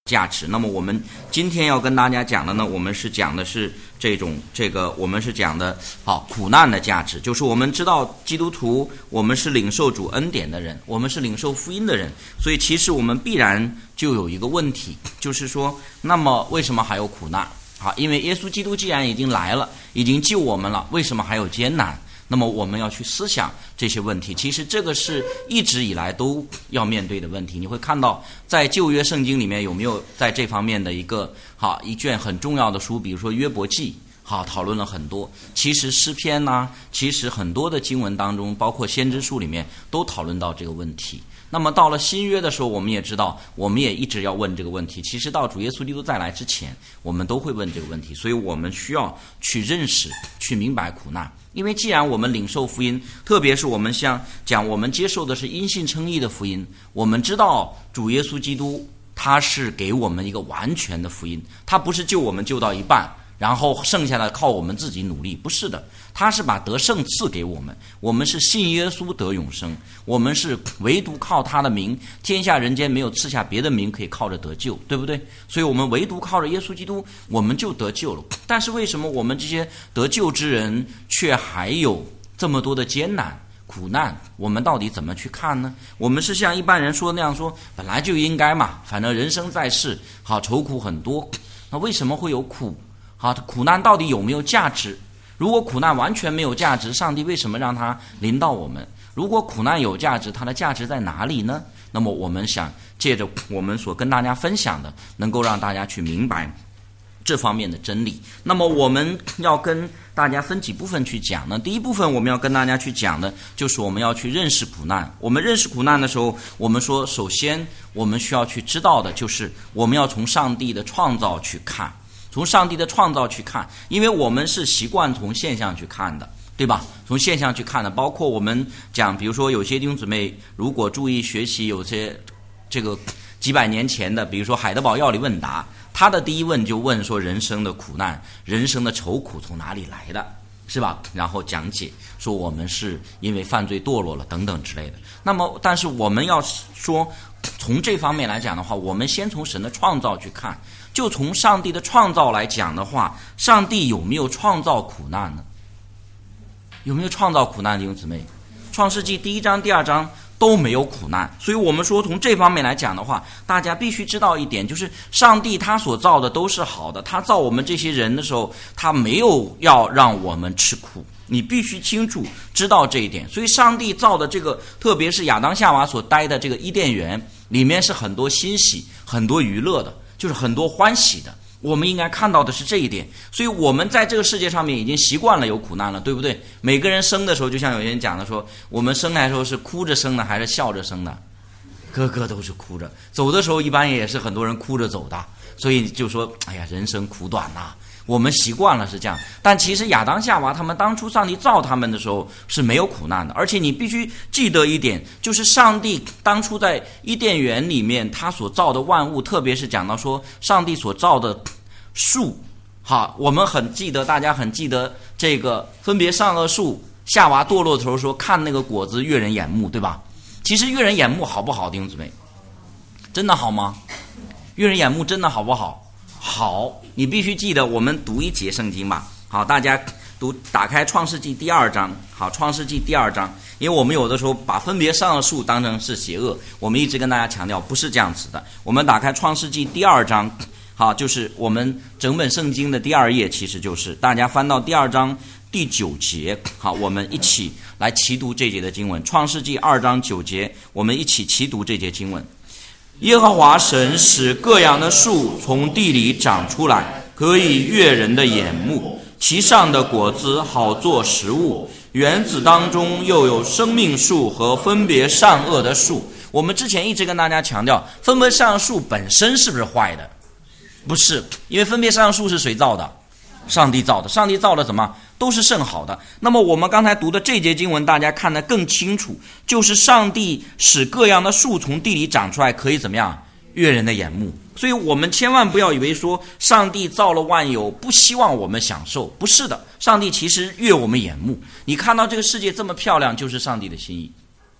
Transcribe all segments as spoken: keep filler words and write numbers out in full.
价值。那么我们今天要跟大家讲的呢，我们是讲的是这种这个我们是讲的好苦难的价值，就是我们知道基督徒我们是领受主恩典的人，我们是领受福音的人，所以其实我们必然就有一个问题，就是说那么为什么还有苦难？好，因为耶稣基督既然已经来了，已经救我们了，为什么还有艰难？那么我们要去思想这些问题，其实这个是一直以来都要面对的问题。你会看到在旧约圣经里面有没有在这方面的一个好一卷很重要的书，比如说约伯记，好讨论了很多。其实诗篇呐、啊，其实很多的经文当中，包括先知书里面都讨论到这个问题。那么到了新约的时候，我们也知道，我们也一直要问这个问题。其实到主耶稣基督再来之前，我们都会问这个问题，所以我们需要去认识、去明白苦难。因为既然我们领受福音，特别是我们像讲我们接受的是因信称义的福音，我们知道主耶稣基督他是给我们一个完全的福音，他不是救我们救到一半，然后剩下的靠我们自己努力，不是的，他是把得胜赐给我们，我们是信耶稣得永生，我们是唯独靠他的名，天下人间没有赐下别的名可以靠着得救，对不对？所以我们唯独靠着耶稣基督，我们就得救了。但是为什么我们这些得救之人却还有这么多的艰难苦难？我们到底怎么去看呢？我们是像一般人说那样说，本来就应该嘛，反正人生在世，好愁苦很多，那为什么会有苦？好，苦难到底有没有价值？如果苦难完全没有价值，上帝为什么让它临到我们？如果苦难有价值，它的价值在哪里呢？那么我们想借着我们所跟大家分享的，能够让大家去明白这方面的真理。那么我们要跟大家分几部分去讲呢？第一部分我们要跟大家去讲的就是我们要去认识苦难。我们认识苦难的时候，我们说首先我们需要去知道的就是我们要从上帝的创造去看，从上帝的创造去看，因为我们是习惯从现象去看的，对吧？从现象去看的，包括我们讲，比如说有些弟兄姊妹如果注意学习，有些这个几百年前的，比如说海德堡要理问答，他的第一问就问说人生的苦难，人生的愁苦从哪里来的，是吧？然后讲解说我们是因为犯罪堕落了等等之类的。那么但是我们要说从这方面来讲的话，我们先从神的创造去看，就从上帝的创造来讲的话，上帝有没有创造苦难呢？有没有创造苦难，弟兄姊妹？创世纪第一章第二章都没有苦难，所以我们说从这方面来讲的话，大家必须知道一点，就是上帝他所造的都是好的，他造我们这些人的时候，他没有要让我们吃苦，你必须清楚知道这一点。所以上帝造的这个，特别是亚当夏娃所待的这个伊甸园里面是很多欣喜很多娱乐的，就是很多欢喜的，我们应该看到的是这一点。所以我们在这个世界上面已经习惯了有苦难了，对不对？每个人生的时候，就像有些人讲的说，我们生来的时候是哭着生的还是笑着生的？个个都是哭着，走的时候一般也是很多人哭着走的，所以就说哎呀，人生苦短呐、啊，我们习惯了是这样。但其实亚当夏娃他们当初上帝造他们的时候是没有苦难的，而且你必须记得一点，就是上帝当初在伊甸园里面他所造的万物，特别是讲到说上帝所造的树，好，我们很记得，大家很记得这个分别善恶树，夏娃堕落的时候说看那个果子悦人眼目，对吧？其实悦人眼目好不好，弟兄姊妹？真的好吗？悦人眼目真的好不好？好，你必须记得，我们读一节圣经吧。好，大家读打开创世纪第二章。好，创世纪第二章，因为我们有的时候把分别善恶树当成是邪恶，我们一直跟大家强调不是这样子的。我们打开创世纪第二章，好，就是我们整本圣经的第二页，其实就是大家翻到第二章第九节。好，我们一起来齐读这节的经文。创世纪二章九节，我们一起齐读这节经文。耶和华神使各样的树从地里长出来，可以悦人的眼目，其上的果子好做食物。园子当中又有生命树和分别善恶的树。我们之前一直跟大家强调，分别善恶树本身是不是坏的？不是，因为分别善恶树是谁造的？上帝造的。上帝造的什么？都是甚好的。那么我们刚才读的这节经文，大家看得更清楚，就是上帝使各样的树从地里长出来，可以怎么样？悦人的眼目。所以我们千万不要以为说上帝造了万有不希望我们享受，不是的，上帝其实悦我们眼目。你看到这个世界这么漂亮，就是上帝的心意。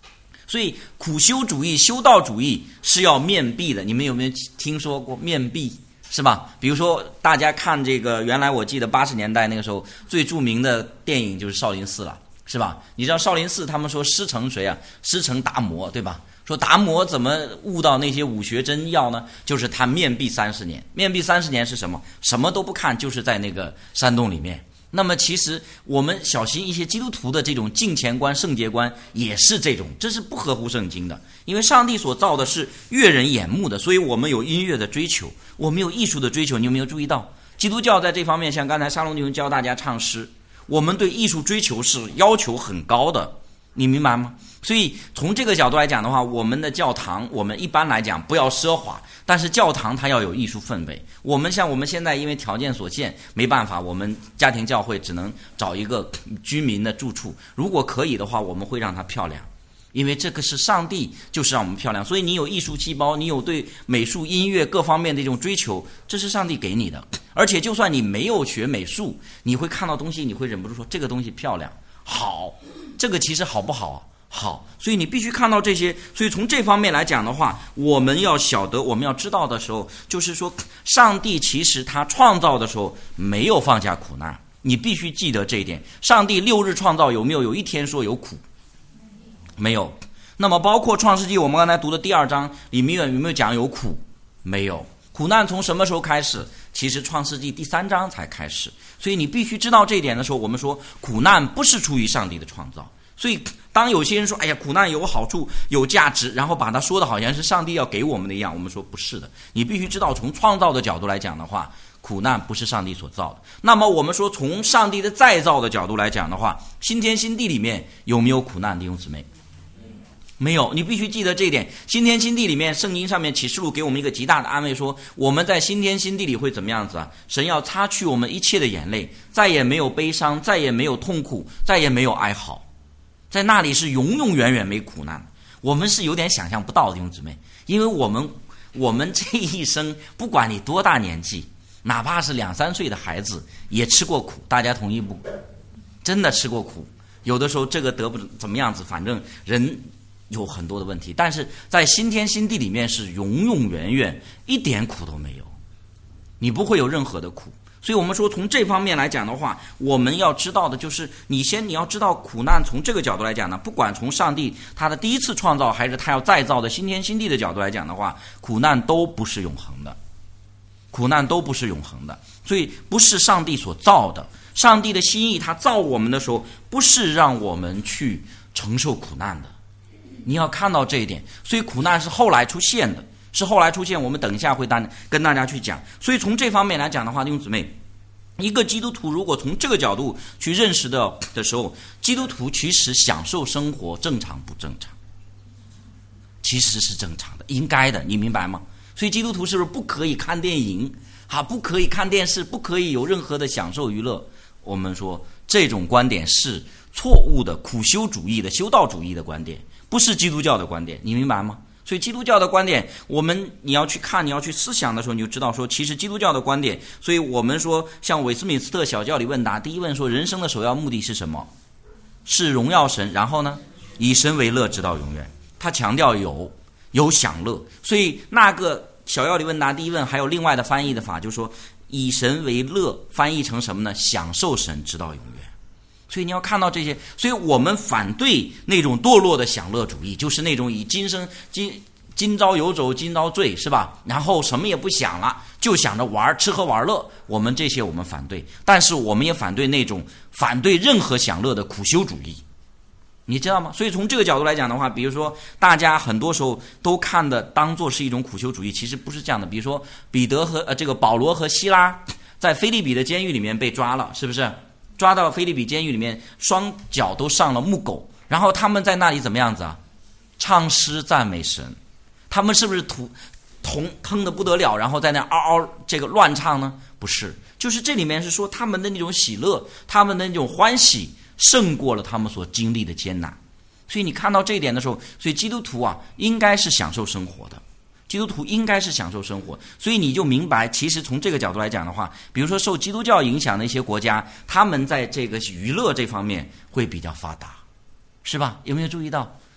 所以苦修主义、修道主义是要面壁的。你们有没有听说过面壁？是吧？比如说大家看这个，原来我记得八十年代那个时候最著名的电影就是少林寺了，是吧？你知道少林寺他们说师承谁啊？师承达摩，对吧？说达摩怎么悟到那些武学真要呢？就是他面壁三十年。面壁三十年是什么？什么都不看，就是在那个山洞里面。那么其实我们小心一些基督徒的这种敬虔观、圣洁观也是这种，这是不合乎圣经的。因为上帝所造的是悦人眼目的，所以我们有音乐的追求，我们有艺术的追求。你有没有注意到基督教在这方面，像刚才沙龙弟兄教大家唱诗，我们对艺术追求是要求很高的，你明白吗？所以从这个角度来讲的话，我们的教堂，我们一般来讲不要奢华，但是教堂它要有艺术氛围。我们像我们现在因为条件所限，没办法，我们家庭教会只能找一个居民的住处，如果可以的话，我们会让它漂亮，因为这个是上帝就是让我们漂亮。所以你有艺术细胞，你有对美术、音乐各方面的这种追求，这是上帝给你的。而且就算你没有学美术，你会看到东西，你会忍不住说这个东西漂亮好，这个其实好不好啊？好，所以你必须看到这些。所以从这方面来讲的话，我们要晓得，我们要知道的时候，就是说上帝其实他创造的时候没有放下苦难，你必须记得这一点。上帝六日创造，有没有有一天说有苦？没有。那么包括创世纪我们刚才读的第二章里面有没有讲有苦？没有。苦难从什么时候开始？其实创世纪第三章才开始。所以你必须知道这一点的时候，我们说苦难不是出于上帝的创造。所以当有些人说哎呀苦难有好处有价值，然后把它说的好像是上帝要给我们的一样，我们说不是的。你必须知道从创造的角度来讲的话，苦难不是上帝所造的。那么我们说从上帝的再造的角度来讲的话，新天新地里面有没有苦难？弟兄姊妹，没有。你必须记得这一点。新天新地里面，圣经上面启示录给我们一个极大的安慰，说我们在新天新地里会怎么样子啊？神要擦去我们一切的眼泪，再也没有悲伤，再也没有痛苦，再也没有哀嚎，在那里是永永远远没苦难。我们是有点想象不到的，弟兄姊妹，因为我们我们这一生，不管你多大年纪，哪怕是两三岁的孩子也吃过苦，大家同意不？真的吃过苦。有的时候这个得不怎么样子，反正人有很多的问题，但是在新天新地里面是永永远远一点苦都没有，你不会有任何的苦。所以我们说从这方面来讲的话，我们要知道的就是你先你要知道苦难，从这个角度来讲呢，不管从上帝他的第一次创造还是他要再造的新天新地的角度来讲的话，苦难都不是永恒的，苦难都不是永恒的。所以不是上帝所造的，上帝的心意他造我们的时候不是让我们去承受苦难的，你要看到这一点。所以苦难是后来出现的，是后来出现，我们等一下会跟大家去讲。所以从这方面来讲的话，弟兄姊妹，一个基督徒如果从这个角度去认识的的时候，基督徒其实享受生活正常不正常？其实是正常的，应该的，你明白吗？所以基督徒是不是不可以看电影啊，不可以看电视，不可以有任何的享受娱乐？我们说这种观点是错误的，苦修主义的、修道主义的观点，不是基督教的观点，你明白吗？所以基督教的观点，我们你要去看，你要去思想的时候，你就知道说其实基督教的观点。所以我们说像韦斯敏斯特小教理问答，第一问说人生的首要目的是什么？是荣耀神，然后呢以神为乐直到永远。他强调有有享乐，所以那个小教理问答第一问还有另外的翻译的法，就是说以神为乐翻译成什么呢？享受神直到永远。所以你要看到这些，所以我们反对那种堕落的享乐主义，就是那种以今生今今朝有酒今朝醉，是吧？然后什么也不想了，就想着玩吃喝玩乐，我们这些我们反对。但是我们也反对那种反对任何享乐的苦修主义，你知道吗？所以从这个角度来讲的话，比如说大家很多时候都看的当作是一种苦修主义，其实不是这样的。比如说彼得和呃这个保罗和希拉在腓立比的监狱里面被抓了，是不是？抓到腓立比监狱里面，双脚都上了木狗，然后他们在那里怎么样子啊？唱诗赞美神。他们是不是土同疼得不得了，然后在那嗷嗷这个乱唱呢？不是，就是这里面是说他们的那种喜乐，他们的那种欢喜胜过了他们所经历的艰难。所以你看到这一点的时候，所以基督徒啊应该是享受生活的，基督徒应该是享受生活。所以你就明白，其实从这个角度来讲的话，比如说受基督教影响的一些国家，他们在这个娱乐这方面会比较发达，是吧？有没有注意到？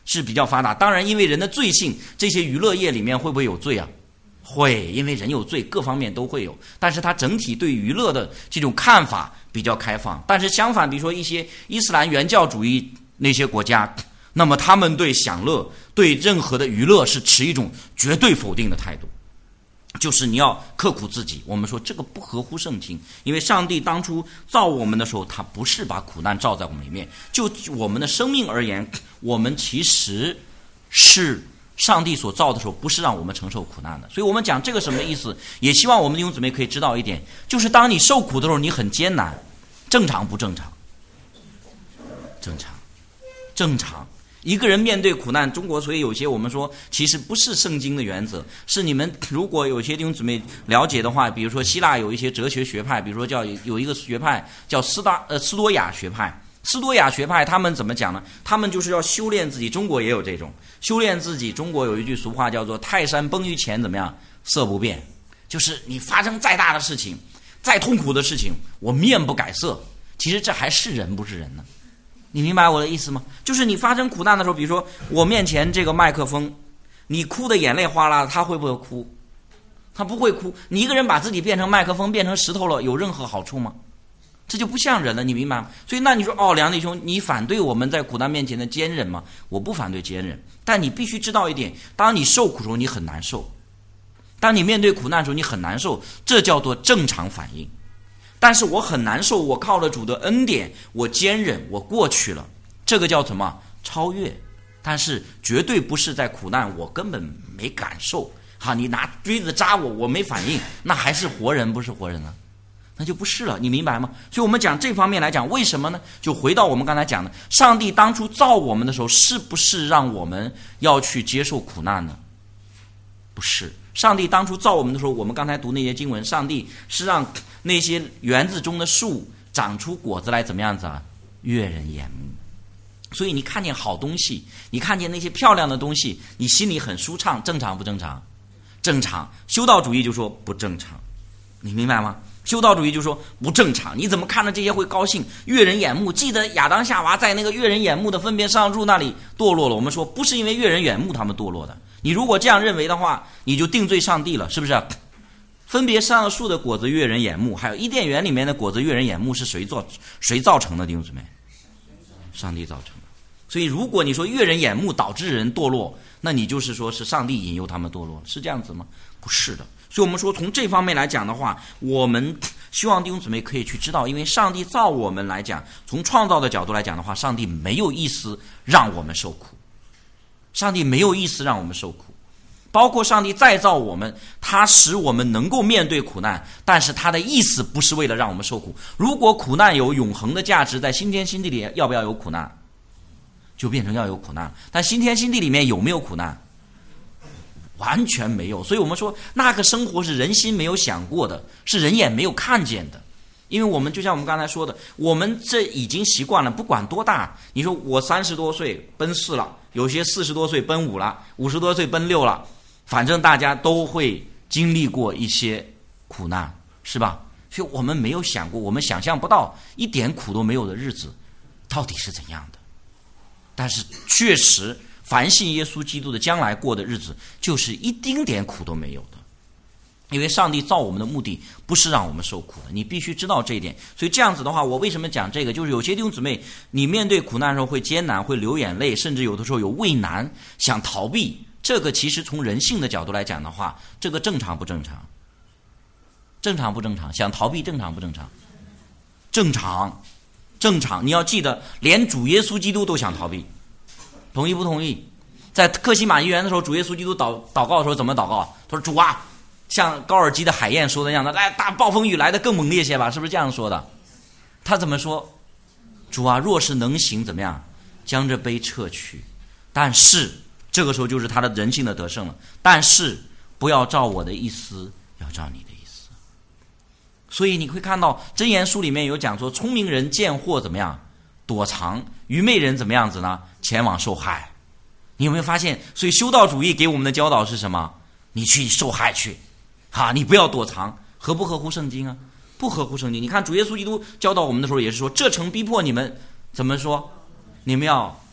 是比较发达。当然因为人的罪性，这些娱乐业里面会不会有罪啊？会，因为人有罪，各方面都会有。但是它整体对娱乐的这种看法比较开放。但是相反，比如说一些伊斯兰原教主义那些国家，那么他们对享乐、对任何的娱乐是持一种绝对否定的态度，就是你要刻苦自己。我们说这个不合乎圣经，因为上帝当初造我们的时候，他不是把苦难照在我们里面。就我们的生命而言，我们其实是上帝所造的时候，不是让我们承受苦难的。所以我们讲这个什么意思，也希望我们弟兄姊妹可以知道一点，就是当你受苦的时候，你很艰难，正常不正常？正常，正常。一个人面对苦难，中国所以有些我们说其实不是圣经的原则，是你们如果有些弟兄姊妹了解的话，比如说希腊有一些哲学学派，比如说叫有一个学派叫斯大呃斯多亚学派。斯多亚学派他们怎么讲呢？他们就是要修炼自己，中国也有这种修炼自己。中国有一句俗话叫做泰山崩于前怎么样，色不变，就是你发生再大的事情，再痛苦的事情，我面不改色。其实这还是人不是人呢？你明白我的意思吗？就是你发生苦难的时候，比如说我面前这个麦克风，你哭的眼泪哗啦，他会不会哭？他不会哭。你一个人把自己变成麦克风，变成石头了，有任何好处吗？这就不像人了，你明白吗？所以那你说哦，梁弟兄，你反对我们在苦难面前的坚忍吗？我不反对坚忍，但你必须知道一点，当你受苦的时候你很难受，当你面对苦难的时候你很难受，这叫做正常反应。但是我很难受，我靠了主的恩典，我坚忍，我过去了，这个叫什么？超越。但是绝对不是在苦难我根本没感受，哈，你拿锥子扎我，我没反应，那还是活人不是活人呢？那就不是了，你明白吗？所以我们讲这方面来讲，为什么呢？就回到我们刚才讲的，上帝当初造我们的时候，是不是让我们要去接受苦难呢？不是。上帝当初造我们的时候，我们刚才读那些经文，上帝是让那些园子中的树长出果子来，怎么样子啊？悦人眼目。所以你看见好东西，你看见那些漂亮的东西，你心里很舒畅，正常不正常？正常。修道主义就说不正常，你明白吗？修道主义就说不正常，你怎么看到这些会高兴，悦人眼目？记得亚当夏娃在那个悦人眼目的分别善恶树那里堕落了，我们说不是因为悦人眼目他们堕落的。你如果这样认为的话，你就定罪上帝了，是不是？分别善恶树的果子悦人眼目，还有伊甸园里面的果子悦人眼目，是谁做谁造成的？弟兄姊妹，上帝造成的。所以如果你说悦人眼目导致人堕落，那你就是说是上帝引诱他们堕落，是这样子吗？不是的。所以我们说从这方面来讲的话，我们希望弟兄姊妹可以去知道，因为上帝造我们来讲，从创造的角度来讲的话，上帝没有意思让我们受苦，上帝没有意思让我们受苦。包括上帝再造我们，他使我们能够面对苦难，但是他的意思不是为了让我们受苦。如果苦难有永恒的价值，在新天新地里要不要有苦难？就变成要有苦难。但新天新地里面有没有苦难？完全没有。所以我们说那个生活是人心没有想过的，是人眼没有看见的。因为我们就像我们刚才说的，我们这已经习惯了，不管多大，你说我三十多岁奔四了，有些四十多岁奔五了，五十多岁奔六了，反正大家都会经历过一些苦难，是吧？所以我们没有想过，我们想象不到一点苦都没有的日子到底是怎样的。但是确实凡信耶稣基督的将来过的日子就是一丁点苦都没有的。因为上帝造我们的目的不是让我们受苦的，你必须知道这一点。所以这样子的话，我为什么讲这个，就是有些弟兄姊妹你面对苦难的时候会艰难，会流眼泪，甚至有的时候有畏难，想逃避，这个其实从人性的角度来讲的话，这个正常不正常？正常不正常？想逃避正常不正常？正常，正常。你要记得，连主耶稣基督都想逃避，同意不同意？在客西马尼园的时候，主耶稣基督祷祷告的时候怎么祷告？他说：“主啊，像高尔基的海燕说的那样的，来大暴风雨来的更猛烈些吧？”是不是这样说的？他怎么说？主啊，若是能行，怎么样？将这杯撤去。但是这个时候就是他的人性的得胜了。但是不要照我的意思，要照你的意思。所以你会看到箴言书里面有讲说，聪明人见祸怎么样？躲藏；愚昧人怎么样子呢？前往受害。你有没有发现？所以修道主义给我们的教导是什么？你去受害去。哈，你不要躲藏，合不合乎圣经啊？不合乎圣经。你看主耶稣基督教导我们的时候也是说，这城逼迫你们，怎么说？你们要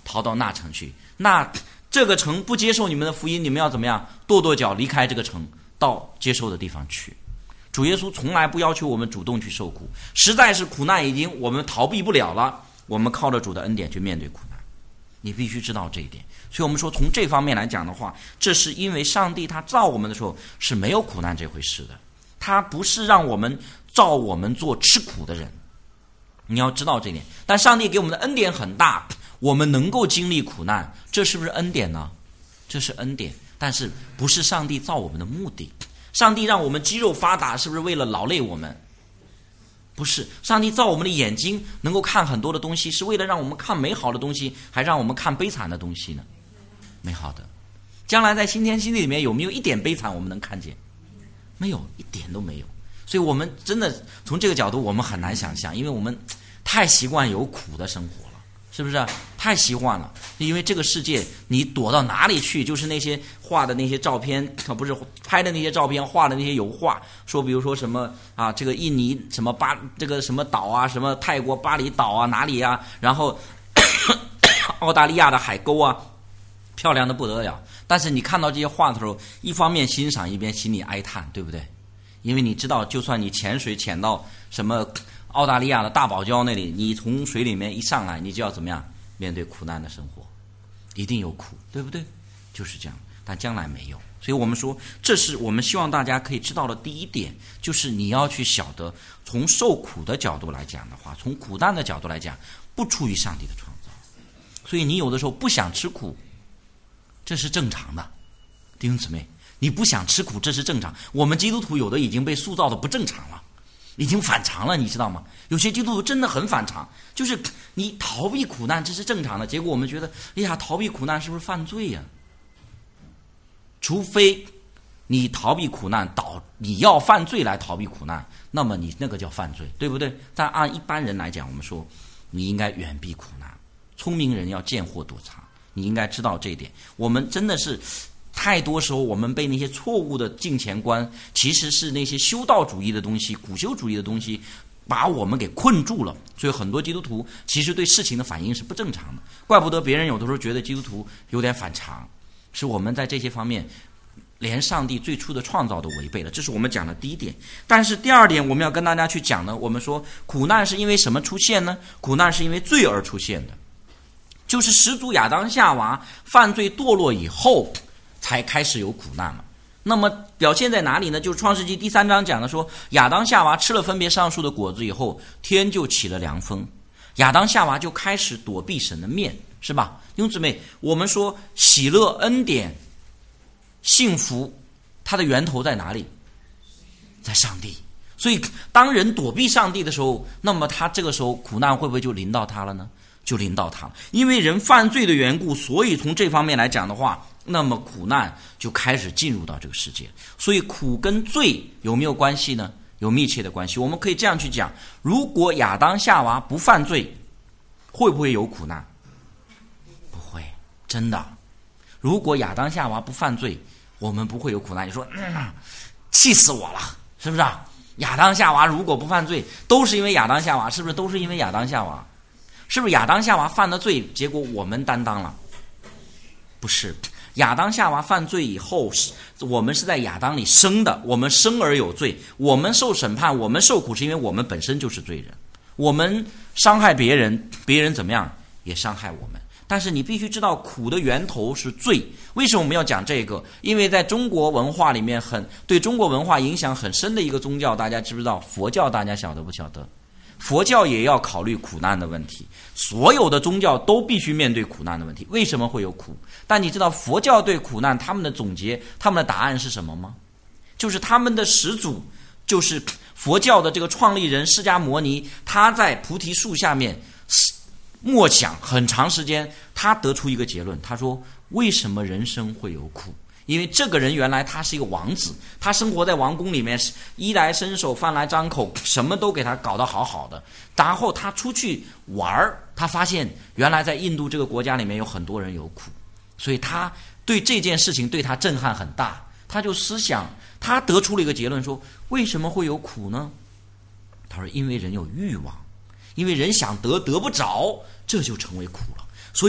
逃到那城去。那这个城不接受你们的福音，你们要怎么样？跺跺脚离开这个城，到接受的地方去。主耶稣从来不要求我们主动去受苦，实在是苦难已经我们逃避不了了，我们靠着主的恩典去面对苦难。你必须知道这一点。所以我们说从这方面来讲的话，这是因为上帝他造我们的时候是没有苦难这回事的，他不是让我们造我们做吃苦的人，你要知道这一点。但上帝给我们的恩典很大，我们能够经历苦难，这是不是恩典呢？这是恩典，但是不是上帝造我们的目的。上帝让我们肌肉发达，是不是为了劳累我们？不是。上帝造我们的眼睛能够看很多的东西，是为了让我们看美好的东西，还让我们看悲惨的东西呢？美好的。将来在新天新地里面有没有一点悲惨我们能看见？没有，一点都没有。所以我们真的从这个角度我们很难想象，因为我们太习惯有苦的生活了，是不是？太习惯了。因为这个世界你躲到哪里去，就是那些画的那些照片，不是拍的那些照片，画的那些油画，说比如说什么啊，这个印尼什么巴这个什么岛啊，什么泰国巴厘岛啊，哪里啊，然后澳大利亚的海沟啊，漂亮的不得了。但是你看到这些画的时候，一方面欣赏，一边心里哀叹，对不对？因为你知道，就算你潜水潜到什么澳大利亚的大堡礁那里，你从水里面一上来，你就要怎么样面对苦难的生活，一定有苦，对不对？就是这样。但将来没有。所以我们说，这是我们希望大家可以知道的第一点，就是你要去晓得，从受苦的角度来讲的话，从苦难的角度来讲，不出于上帝的创造。所以你有的时候不想吃苦，这是正常的，弟兄姊妹，你不想吃苦，这是正常。我们基督徒有的已经被塑造的不正常了，已经反常了，你知道吗？有些基督徒真的很反常，就是你逃避苦难，这是正常的。结果我们觉得，哎呀，逃避苦难是不是犯罪呀？除非你逃避苦难，导你要犯罪来逃避苦难，那么你那个叫犯罪，对不对？但按一般人来讲，我们说你应该远避苦难。聪明人要见货躲藏，你应该知道这一点。我们真的是太多时候我们被那些错误的金钱观，其实是那些修道主义的东西，古修主义的东西把我们给困住了。所以很多基督徒其实对事情的反应是不正常的，怪不得别人有的时候觉得基督徒有点反常，是我们在这些方面连上帝最初的创造都违背了。这是我们讲的第一点。但是第二点我们要跟大家去讲呢，我们说苦难是因为什么出现呢？苦难是因为罪而出现的，就是始祖亚当夏娃犯罪堕落以后才开始有苦难了。那么表现在哪里呢？就是创世纪第三章讲的说，亚当夏娃吃了分别善恶树的果子以后，天就起了凉风，亚当夏娃就开始躲避神的面，是吧？弟兄姊妹，我们说喜乐、恩典、幸福，它的源头在哪里？在上帝。所以当人躲避上帝的时候，那么他这个时候苦难会不会就临到他了呢？就临到他了。因为人犯罪的缘故，所以从这方面来讲的话，那么苦难就开始进入到这个世界。所以苦跟罪有没有关系呢？有密切的关系。我们可以这样去讲，如果亚当夏娃不犯罪，会不会有苦难？不会，真的。如果亚当夏娃不犯罪，我们不会有苦难。你说嗯，气死我了，是不是啊？亚当夏娃如果不犯罪，都是因为亚当夏娃，是不是都是因为亚当夏娃？是不是亚当夏娃犯了罪，结果我们担当了？不是，亚当夏娃犯罪以后，我们是在亚当里生的，我们生而有罪，我们受审判，我们受苦，是因为我们本身就是罪人。我们伤害别人，别人怎么样也伤害我们。但是你必须知道，苦的源头是罪。为什么我们要讲这个？因为在中国文化里面，很对中国文化影响很深的一个宗教，大家知不知道？佛教，大家晓得不晓得？佛教也要考虑苦难的问题，所有的宗教都必须面对苦难的问题。为什么会有苦？但你知道佛教对苦难他们的总结，他们的答案是什么吗？就是他们的始祖，就是佛教的这个创立人释迦牟尼，他在菩提树下面默想很长时间，他得出一个结论，他说为什么人生会有苦？因为这个人原来他是一个王子，他生活在王宫里面，衣来伸手饭来张口，什么都给他搞得好好的。然后他出去玩，他发现原来在印度这个国家里面有很多人有苦，所以他对这件事情对他震撼很大，他就思想，他得出了一个结论，说为什么会有苦呢？他说因为人有欲望，因为人想得得不着，这就成为苦了。所以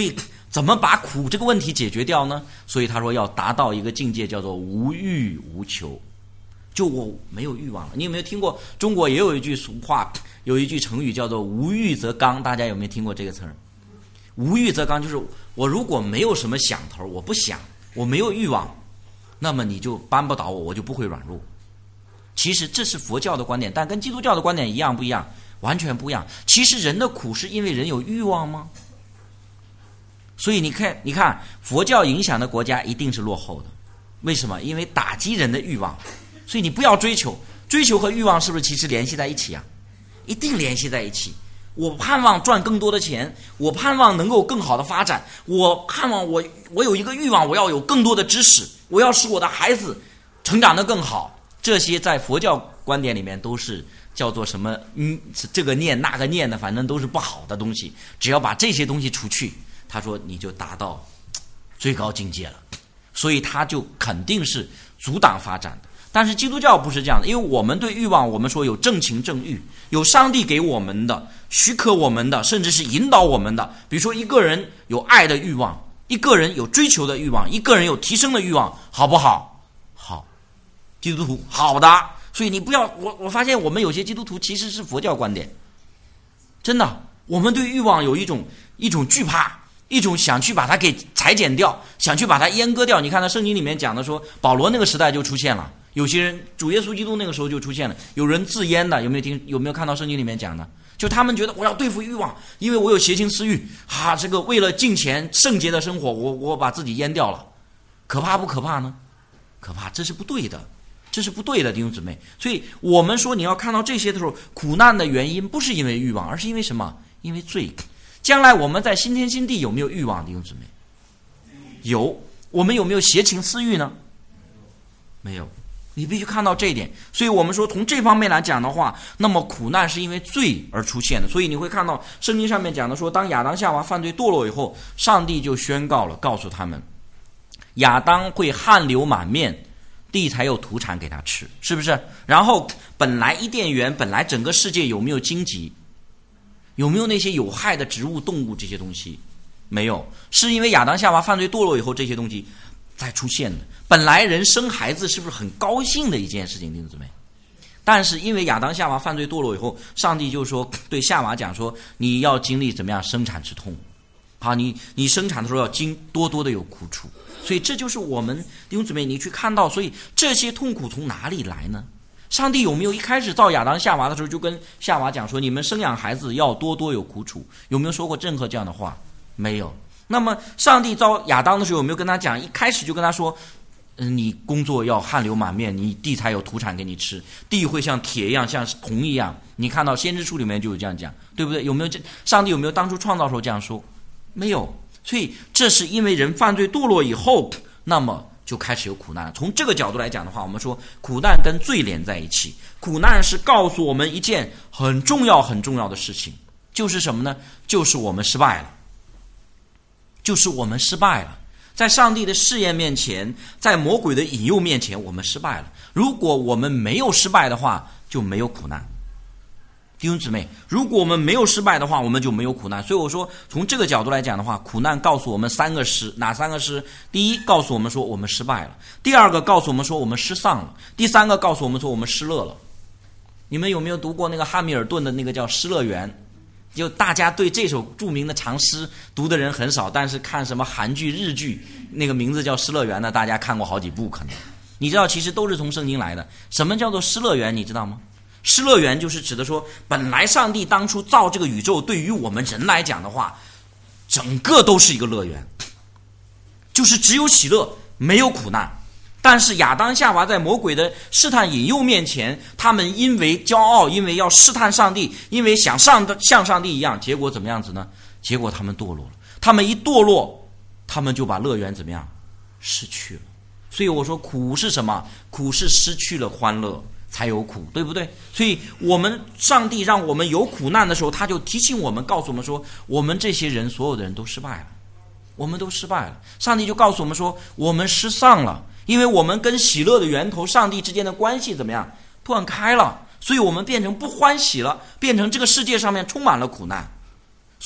怎么把苦这个问题解决掉呢？所以他说要达到一个境界叫做无欲无求，就我没有欲望了。你有没有听过中国也有一句俗话，有一句成语叫做无欲则刚，大家有没有听过这个词儿？无欲则刚就是我如果没有什么想头，我不想，我没有欲望，那么你就扳不倒我，我就不会软弱。其实这是佛教的观点，但跟基督教的观点一样不一样？完全不一样。其实人的苦是因为人有欲望吗？所以你看，你看佛教影响的国家一定是落后的。为什么？因为打击人的欲望。所以你不要追求，追求和欲望是不是其实联系在一起啊？一定联系在一起。我盼望赚更多的钱，我盼望能够更好的发展，我盼望我我有一个欲望，我要有更多的知识，我要使我的孩子成长得更好。这些在佛教观点里面都是叫做什么？嗯，这个念那个念的，反正都是不好的东西。只要把这些东西除去，他说你就达到最高境界了。所以他就肯定是阻挡发展的。但是基督教不是这样的，因为我们对欲望，我们说有正情正欲，有上帝给我们的许可我们的，甚至是引导我们的。比如说一个人有爱的欲望，一个人有追求的欲望，一个人有提升的欲望，好不好？好，基督徒好的。所以你不要，我我发现我们有些基督徒其实是佛教观点，真的，我们对欲望有一种一种惧怕，一种想去把它给裁剪掉，想去把它阉割掉。你看到圣经里面讲的说，保罗那个时代就出现了，有些人主耶稣基督那个时候就出现了，有人自阉的，有没有听？有没有看到圣经里面讲的？就他们觉得我要对付欲望，因为我有邪情私欲啊，这个为了金钱圣洁的生活，我我把自己阉掉了，可怕不可怕呢？可怕，这是不对的，这是不对的，弟兄姊妹。所以我们说你要看到这些的时候，苦难的原因不是因为欲望，而是因为什么？因为罪。将来我们在新天新地有没有欲望，弟兄姊妹？有。我们有没有邪情私欲呢？没有。你必须看到这一点。所以我们说从这方面来讲的话，那么苦难是因为罪而出现的。所以你会看到圣经上面讲的说，当亚当夏娃犯罪堕落以后，上帝就宣告了，告诉他们亚当会汗流满面，地才有土产给他吃，是不是？然后本来伊甸园，本来整个世界有没有荆棘？有没有那些有害的植物动物这些东西？没有，是因为亚当夏娃犯罪堕落以后，这些东西才出现的。本来人生孩子是不是很高兴的一件事情，弟兄姊妹？但是因为亚当夏娃犯罪堕落以后，上帝就说对夏娃讲说，你要经历怎么样生产之痛，好，你你生产的时候要经多多的有苦楚。所以这就是我们弟兄姊妹你去看到，所以这些痛苦从哪里来呢？上帝有没有一开始造亚当夏娃的时候就跟夏娃讲说，你们生养孩子要多多有苦楚？有没有说过任何这样的话？没有。那么上帝造亚当的时候有没有跟他讲，一开始就跟他说，嗯，你工作要汗流满面，你地才有土产给你吃，地会像铁一样，像铜一样。你看到先知书里面就有这样讲，对不对？有没有这？上帝有没有当初创造的时候这样说？没有。所以这是因为人犯罪堕落以后，那么就开始有苦难。从这个角度来讲的话，我们说苦难跟罪连在一起。苦难是告诉我们一件很重要很重要的事情，就是什么呢？就是我们失败了，就是我们失败了。在上帝的试验面前，在魔鬼的引诱面前，我们失败了。如果我们没有失败的话，就没有苦难。弟兄姊妹，如果我们没有失败的话，我们就没有苦难。所以我说从这个角度来讲的话，苦难告诉我们三个失。哪三个失？第一，告诉我们说我们失败了；第二个，告诉我们说我们失丧了；第三个，告诉我们说我们失乐了。你们有没有读过那个汉密尔顿的那个叫《失乐园》？就大家对这首著名的长诗读的人很少，但是看什么韩剧日剧，那个名字叫《失乐园》的，大家看过好几部可能。你知道其实都是从圣经来的。什么叫做失乐园你知道吗？失乐园就是指的说，本来上帝当初造这个宇宙，对于我们人来讲的话，整个都是一个乐园，就是只有喜乐没有苦难。但是亚当夏娃在魔鬼的试探引诱面前，他们因为骄傲，因为要试探上帝，因为想上像上帝一样，结果怎么样子呢？结果他们堕落了。他们一堕落，他们就把乐园怎么样？失去了。所以我说苦是什么？苦是失去了欢乐才有苦，对不对？所以我们上帝让我们有苦难的时候，他就提醒我们，告诉我们说，我们这些人所有的人都失败了，我们都失败了。上帝就告诉我们说，我们失丧了，因为我们跟喜乐的源头上帝之间的关系怎么样？断开了，所以我们变成不欢喜了，变成这个世界上面充满了苦难。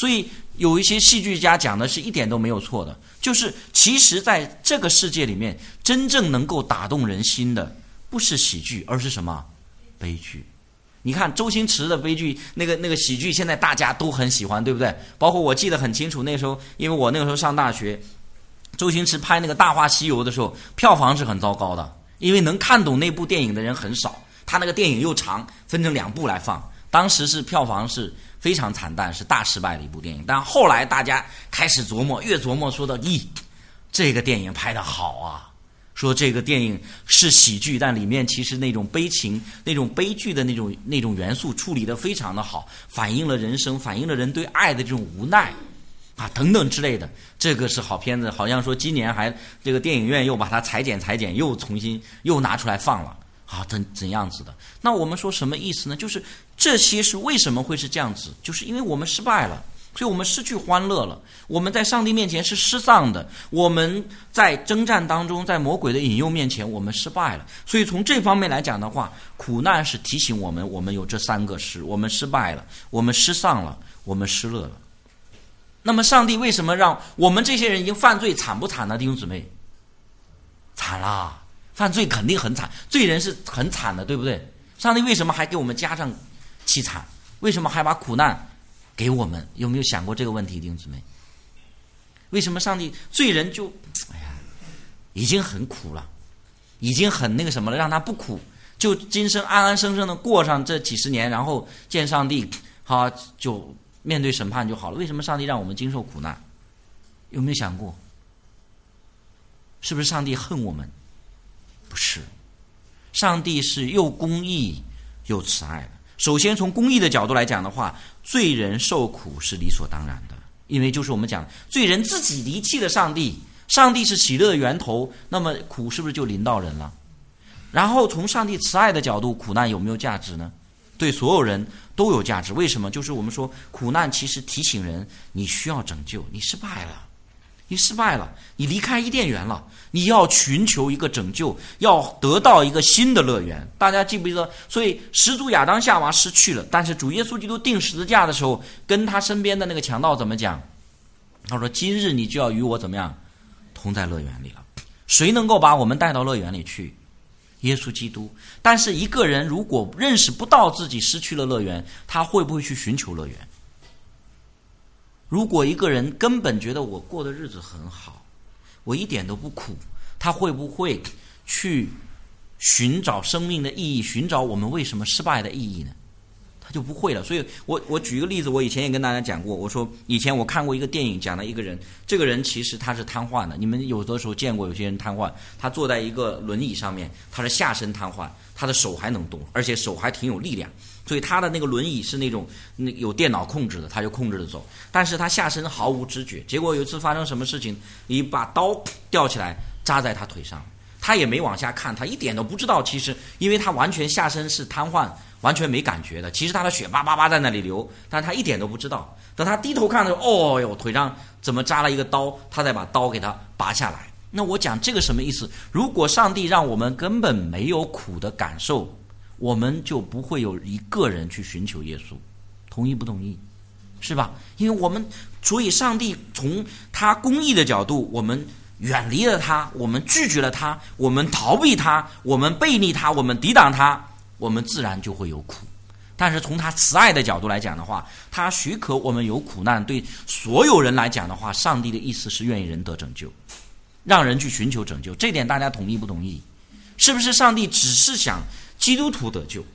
所以有一些戏剧家讲的是一点都没有错的，就是其实在这个世界里面，真正能够打动人心的不是喜剧，而是什么？悲剧。你看周星驰的悲剧，那个那个喜剧，现在大家都很喜欢，对不对？包括我记得很清楚，那时候因为我那个时候上大学，周星驰拍那个《大话西游》的时候，票房是很糟糕的，因为能看懂那部电影的人很少，他那个电影又长，分成两部来放，当时是票房是非常惨淡，是大失败的一部电影。但后来大家开始琢磨，越琢磨说到，咦，这个电影拍得好啊，说这个电影是喜剧，但里面其实那种悲情、那种悲剧的那种那种元素处理得非常的好，反映了人生，反映了人对爱的这种无奈啊，等等之类的，这个是好片子。好像说今年还这个电影院又把它裁剪裁剪，又重新又拿出来放了啊，怎怎样子的？那我们说什么意思呢？就是这些是为什么会是这样子？就是因为我们失败了。所以我们失去欢乐了，我们在上帝面前是失丧的，我们在征战当中，在魔鬼的引诱面前我们失败了。所以从这方面来讲的话，苦难是提醒我们，我们有这三个失，我们失败了，我们失丧了，我们失乐了。那么上帝为什么让我们这些人已经犯罪，惨不惨呢？弟兄姊妹，惨啦，犯罪肯定很惨，罪人是很惨的，对不对？上帝为什么还给我们加上凄惨？为什么还把苦难给我们？有没有想过这个问题，弟兄姊妹？为什么上帝罪人就哎呀已经很苦了，已经很那个什么了，让他不苦，就今生安安生生的过上这几十年，然后见上帝，好就面对审判就好了。为什么上帝让我们经受苦难？有没有想过？是不是上帝恨我们？不是，上帝是又公义又慈爱的。首先从公义的角度来讲的话，罪人受苦是理所当然的，因为就是我们讲罪人自己离弃了上帝，上帝是喜乐的源头，那么苦是不是就临到人了？然后从上帝慈爱的角度，苦难有没有价值呢？对所有人都有价值。为什么？就是我们说苦难其实提醒人，你需要拯救，你失败了，你失败了，你离开伊甸园了，你要寻求一个拯救，要得到一个新的乐园。大家记不记得？所以始祖亚当夏娃失去了，但是主耶稣基督钉十字架的时候，跟他身边的那个强盗怎么讲？他说：今日你就要与我怎么样同在乐园里了。谁能够把我们带到乐园里去？耶稣基督。但是一个人如果认识不到自己失去了乐园，他会不会去寻求乐园？如果一个人根本觉得我过的日子很好，我一点都不苦，他会不会去寻找生命的意义，寻找我们为什么失败的意义呢？他就不会了。所以我我举一个例子，我以前也跟大家讲过，我说以前我看过一个电影，讲了一个人，这个人其实他是瘫痪的，你们有的时候见过有些人瘫痪，他坐在一个轮椅上面，他的下身瘫痪，他的手还能动，而且手还挺有力量，所以他的那个轮椅是那种那有电脑控制的，他就控制着走，但是他下身毫无知觉。结果有一次发生什么事情，一把刀吊起来扎在他腿上，他也没往下看，他一点都不知道，其实因为他完全下身是瘫痪，完全没感觉的，其实他的血叭叭叭在那里流，但他一点都不知道。等他低头看的时候，哦哟，腿上怎么扎了一个刀，他再把刀给他拔下来。那我讲这个什么意思？如果上帝让我们根本没有苦的感受，我们就不会有一个人去寻求耶稣。同意不同意？是吧？因为我们所以上帝从他公义的角度，我们远离了他，我们拒绝了他，我们逃避他，我们背逆他，我们抵挡他，我们自然就会有苦。但是从他慈爱的角度来讲的话，他许可我们有苦难，对所有人来讲的话，上帝的意思是愿意人得拯救，让人去寻求拯救。这点大家同意不同意？是不是上帝只是想基督徒得救？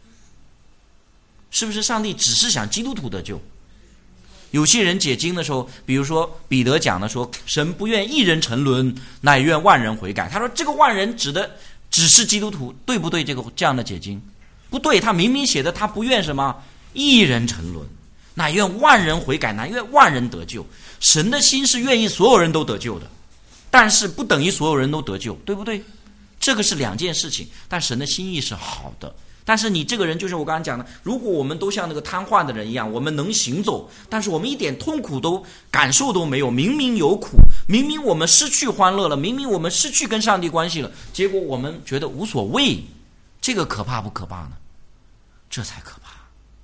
是不是上帝只是想基督徒得救？有些人解经的时候，比如说彼得讲的说，神不愿一人沉沦，乃愿万人悔改。他说这个万人指的只是基督徒，对不对？这个这样的解经不对，他明明写的他不愿什么一人沉沦，乃愿万人悔改，乃愿万人得救。神的心是愿意所有人都得救的，但是不等于所有人都得救，对不对？这个是两件事情，但神的心意是好的。但是你这个人就是我刚才讲的，如果我们都像那个瘫痪的人一样，我们能行走，但是我们一点痛苦都感受都没有，明明有苦，明明我们失去欢乐了，明明我们失去跟上帝关系了，结果我们觉得无所谓，这个可怕不可怕呢？这才可怕。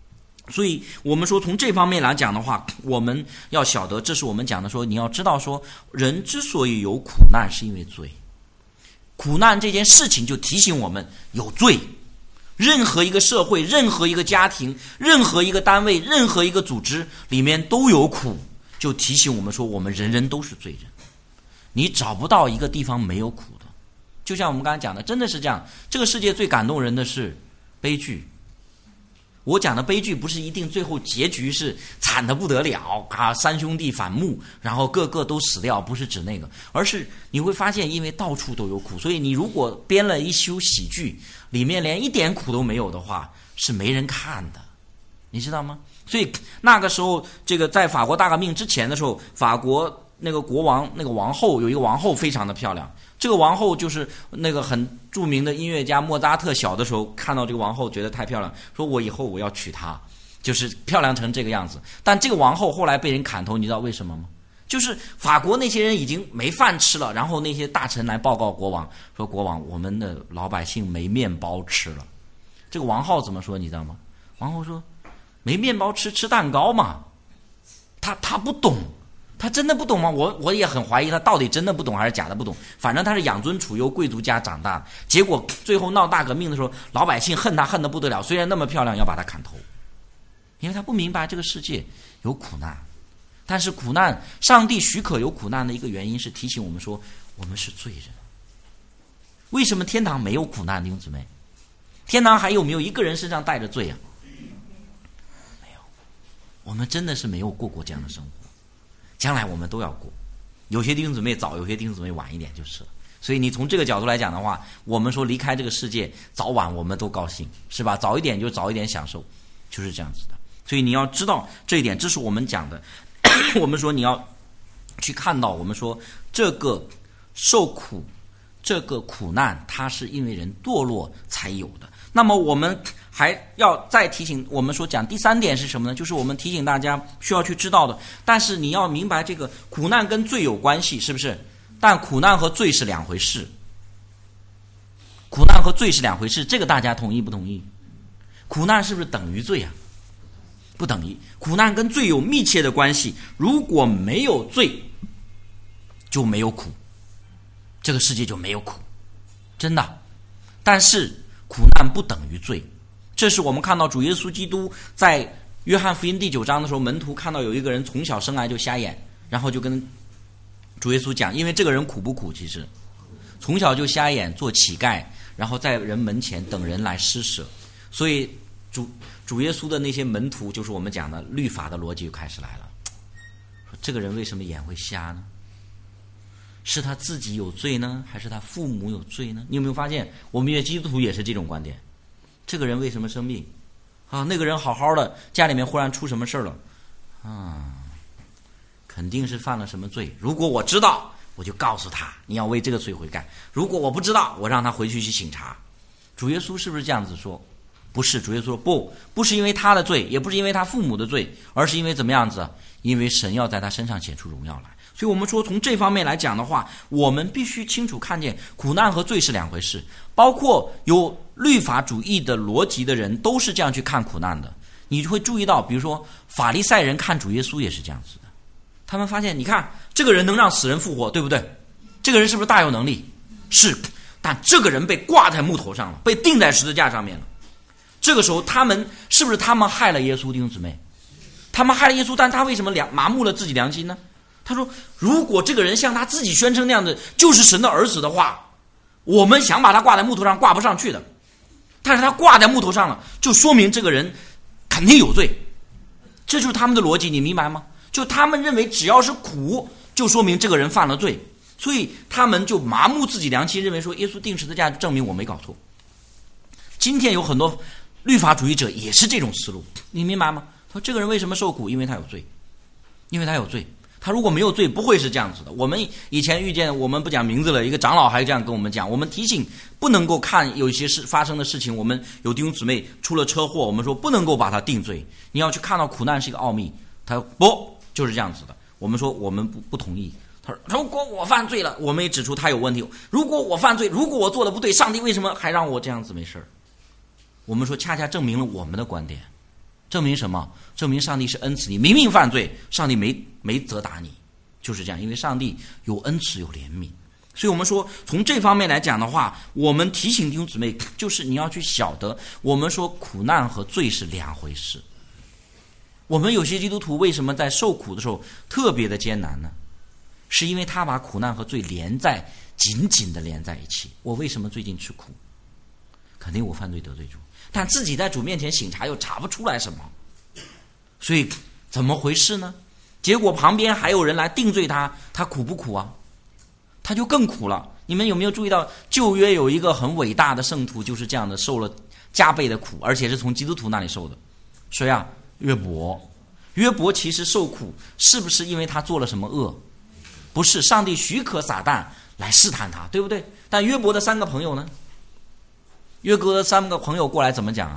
所以我们说从这方面来讲的话，我们要晓得，这是我们讲的说，你要知道说，人之所以有苦难是因为罪。苦难这件事情就提醒我们有罪。任何一个社会，任何一个家庭，任何一个单位，任何一个组织里面都有苦，就提醒我们说，我们人人都是罪人。你找不到一个地方没有苦的。就像我们刚才讲的，真的是这样。这个世界最感动人的是悲剧。我讲的悲剧不是一定最后结局是惨得不得了啊，三兄弟反目，然后个个都死掉，不是指那个，而是你会发现，因为到处都有苦，所以你如果编了一出喜剧，里面连一点苦都没有的话，是没人看的，你知道吗？所以那个时候，这个在法国大革命之前的时候，法国那个国王那个王后有一个王后非常的漂亮。这个王后就是那个很著名的音乐家莫扎特，小的时候看到这个王后觉得太漂亮，说我以后我要娶她，就是漂亮成这个样子。但这个王后后来被人砍头，你知道为什么吗？就是法国那些人已经没饭吃了，然后那些大臣来报告国王，说国王，我们的老百姓没面包吃了。这个王后怎么说你知道吗？王后说没面包吃，吃蛋糕嘛。他他不懂。他真的不懂吗？我我也很怀疑他到底真的不懂还是假的不懂。反正他是养尊处优贵族家长大的，结果最后闹大革命的时候，老百姓恨他恨得不得了，虽然那么漂亮要把他砍头，因为他不明白这个世界有苦难。但是苦难，上帝许可有苦难的一个原因是提醒我们说，我们是罪人。为什么天堂没有苦难，弟兄姊妹？天堂还有没有一个人身上带着罪啊？没有，我们真的是没有过过这样的生活。将来我们都要过，有些弟兄姊妹早，有些弟兄姊妹晚一点就是了。所以你从这个角度来讲的话，我们说离开这个世界早晚我们都高兴，是吧？早一点就早一点享受，就是这样子的。所以你要知道这一点，这是我们讲的。我们说你要去看到，我们说这个受苦，这个苦难，它是因为人堕落才有的。那么我们还要再提醒，我们说讲第三点是什么呢？就是我们提醒大家需要去知道的。但是你要明白，这个苦难跟罪有关系，是不是？但苦难和罪是两回事。苦难和罪是两回事，这个大家同意不同意？苦难是不是等于罪啊？不等于。苦难跟罪有密切的关系。如果没有罪，就没有苦，这个世界就没有苦，真的。但是苦难不等于罪，这是我们看到主耶稣基督在约翰福音第九章的时候，门徒看到有一个人从小生来就瞎眼，然后就跟主耶稣讲，因为这个人苦不苦？其实从小就瞎眼，做乞丐，然后在人门前等人来施舍，所以主主耶稣的那些门徒，就是我们讲的律法的逻辑就开始来了，说这个人为什么眼会瞎呢？是他自己有罪呢，还是他父母有罪呢？你有没有发现，我们基督徒也是这种观点？这个人为什么生病啊？那个人好好的，家里面忽然出什么事了啊？肯定是犯了什么罪。如果我知道，我就告诉他，你要为这个罪悔改。如果我不知道，我让他回去去醒察。主耶稣是不是这样子说？不是，主耶稣说不，不是因为他的罪，也不是因为他父母的罪，而是因为怎么样子？因为神要在他身上显出荣耀来。所以我们说从这方面来讲的话，我们必须清楚看见苦难和罪是两回事。包括有律法主义的逻辑的人都是这样去看苦难的。你会注意到，比如说法利赛人看主耶稣也是这样子的，他们发现，你看这个人能让死人复活，对不对？这个人是不是大有能力？是，但这个人被挂在木头上了，被钉在十字架上面了。这个时候他们是不是他们害了耶稣？弟兄姊妹，他们害了耶稣，但他为什么良麻木了自己良心呢？他说，如果这个人像他自己宣称那样的就是神的儿子的话，我们想把他挂在木头上挂不上去的，但是他挂在木头上了，就说明这个人肯定有罪。这就是他们的逻辑，你明白吗？就他们认为只要是苦就说明这个人犯了罪，所以他们就麻木自己良心，认为说耶稣钉十字架证明我没搞错。今天有很多律法主义者也是这种思路，你明白吗？他说这个人为什么受苦？因为他有罪，因为他有罪。他如果没有罪，不会是这样子的。我们以前遇见，我们不讲名字了，一个长老还这样跟我们讲，我们提醒不能够看有一些事发生的事情，我们有弟兄姊妹出了车祸，我们说不能够把他定罪，你要去看到苦难是一个奥秘。他说不，就是这样子的。我们说我们不不同意。他说如果我犯罪了，我们也指出他有问题。如果我犯罪，如果我做的不对，上帝为什么还让我这样子没事？我们说恰恰证明了我们的观点。 证明什么？证明上帝是恩慈，你明明犯罪，上帝没没责打你，就是这样，因为上帝有恩慈有怜悯。所以我们说从这方面来讲的话，我们提醒弟兄姊妹，就是你要去晓得，我们说苦难和罪是两回事。我们有些基督徒为什么在受苦的时候特别的艰难呢？是因为他把苦难和罪连在紧紧的连在一起。我为什么最近吃苦？肯定我犯罪得罪主，但自己在主面前省察又查不出来什么，所以怎么回事呢？结果旁边还有人来定罪他，他苦不苦啊？他就更苦了。你们有没有注意到旧约有一个很伟大的圣徒就是这样的，受了加倍的苦，而且是从基督徒那里受的。谁啊？约伯。约伯其实受苦是不是因为他做了什么恶？不是，上帝许可撒旦来试探他，对不对？但约伯的三个朋友呢？约伯的三个朋友过来怎么讲？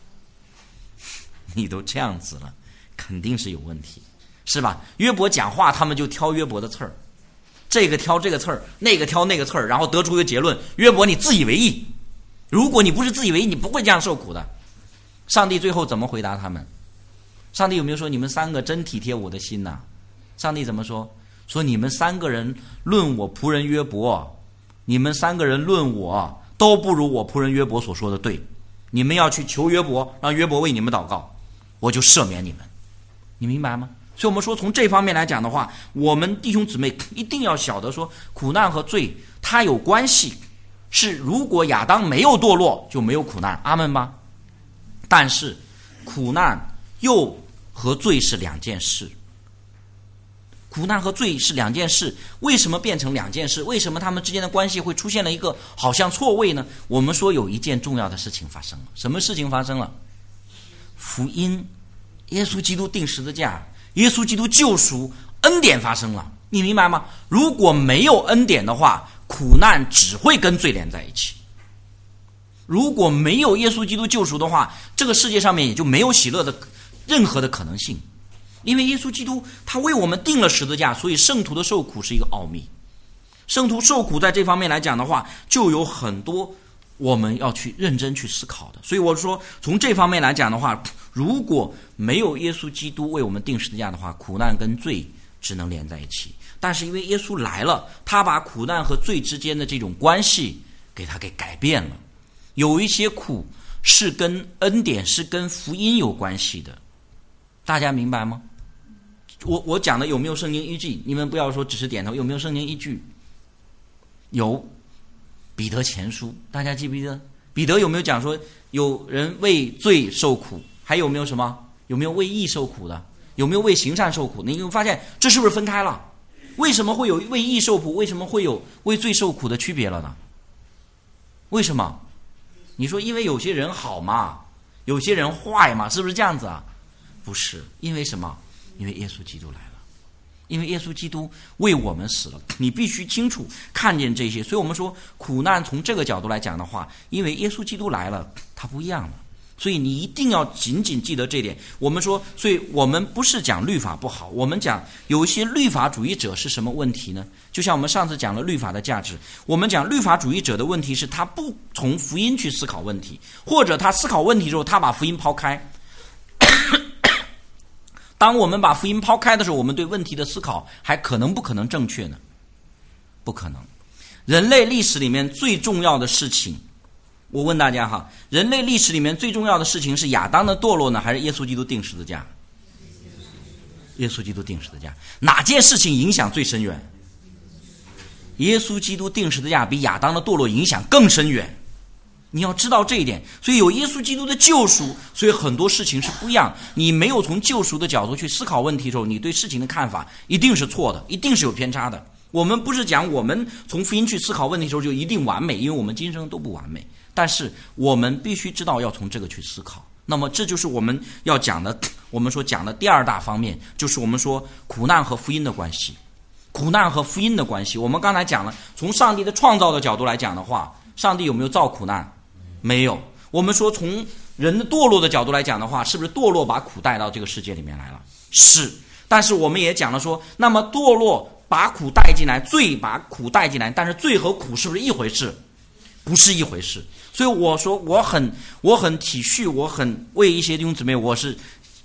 你都这样子了，肯定是有问题，是吧？约伯讲话，他们就挑约伯的刺儿，这个挑这个刺儿，那个挑那个刺儿，然后得出一个结论：约伯，你自以为意。如果你不是自以为意，你不会这样受苦的。上帝最后怎么回答他们？上帝有没有说你们三个真体贴我的心呐、啊？上帝怎么说？说你们三个人论我仆人约伯，你们三个人论我。都不如我仆人约伯所说的对，你们要去求约伯，让约伯为你们祷告，我就赦免你们，你明白吗？所以我们说从这方面来讲的话，我们弟兄姊妹一定要晓得说，苦难和罪它有关系，是如果亚当没有堕落就没有苦难，阿门吧？但是苦难又和罪是两件事，苦难和罪是两件事，为什么变成两件事？为什么他们之间的关系会出现了一个好像错位呢？我们说有一件重要的事情发生了。什么事情发生了？福音，耶稣基督定十字架，耶稣基督救赎，恩典发生了。你明白吗？如果没有恩典的话，苦难只会跟罪连在一起。如果没有耶稣基督救赎的话，这个世界上面也就没有喜乐的任何的可能性。因为耶稣基督他为我们定了十字架，所以圣徒的受苦是一个奥秘。圣徒受苦在这方面来讲的话，就有很多我们要去认真去思考的。所以我说从这方面来讲的话，如果没有耶稣基督为我们定十字架的话，苦难跟罪只能连在一起。但是因为耶稣来了，他把苦难和罪之间的这种关系给他给改变了。有一些苦是跟恩典是跟福音有关系的，大家明白吗？我我讲的有没有圣经依据？你们不要说只是点头，有没有圣经依据？有，彼得前书，大家记不记得？彼得有没有讲说有人为罪受苦？还有没有什么？有没有为义受苦的？有没有为行善受苦？你会发现这是不是分开了？为什么会有为义受苦？为什么会有为罪受苦的区别了呢？为什么？你说因为有些人好嘛，有些人坏嘛，是不是这样子啊？不是，因为什么？因为耶稣基督来了，因为耶稣基督为我们死了，你必须清楚看见这些。所以我们说苦难从这个角度来讲的话，因为耶稣基督来了，它不一样了。所以你一定要紧紧记得这点。我们说，所以我们不是讲律法不好，我们讲有一些律法主义者是什么问题呢？就像我们上次讲了律法的价值，我们讲律法主义者的问题是他不从福音去思考问题，或者他思考问题之后他把福音抛开。当我们把福音抛开的时候，我们对问题的思考还可能不可能正确呢？不可能。人类历史里面最重要的事情，我问大家哈，人类历史里面最重要的事情是亚当的堕落呢，还是耶稣基督定十字架？耶稣基督定十字架。哪件事情影响最深远？耶稣基督定十字架比亚当的堕落影响更深远。你要知道这一点，所以有耶稣基督的救赎，所以很多事情是不一样。你没有从救赎的角度去思考问题的时候，你对事情的看法一定是错的，一定是有偏差的。我们不是讲我们从福音去思考问题的时候就一定完美，因为我们今生都不完美，但是我们必须知道要从这个去思考。那么这就是我们要讲的，我们说讲的第二大方面，就是我们说苦难和福音的关系。苦难和福音的关系，我们刚才讲了，从上帝的创造的角度来讲的话，上帝有没有造苦难？没有。我们说从人的堕落的角度来讲的话，是不是堕落把苦带到这个世界里面来了？是。但是我们也讲了说，那么堕落把苦带进来，罪把苦带进来，但是罪和苦是不是一回事？不是一回事。所以我说我很我很体恤，我很为一些弟兄姊妹，我是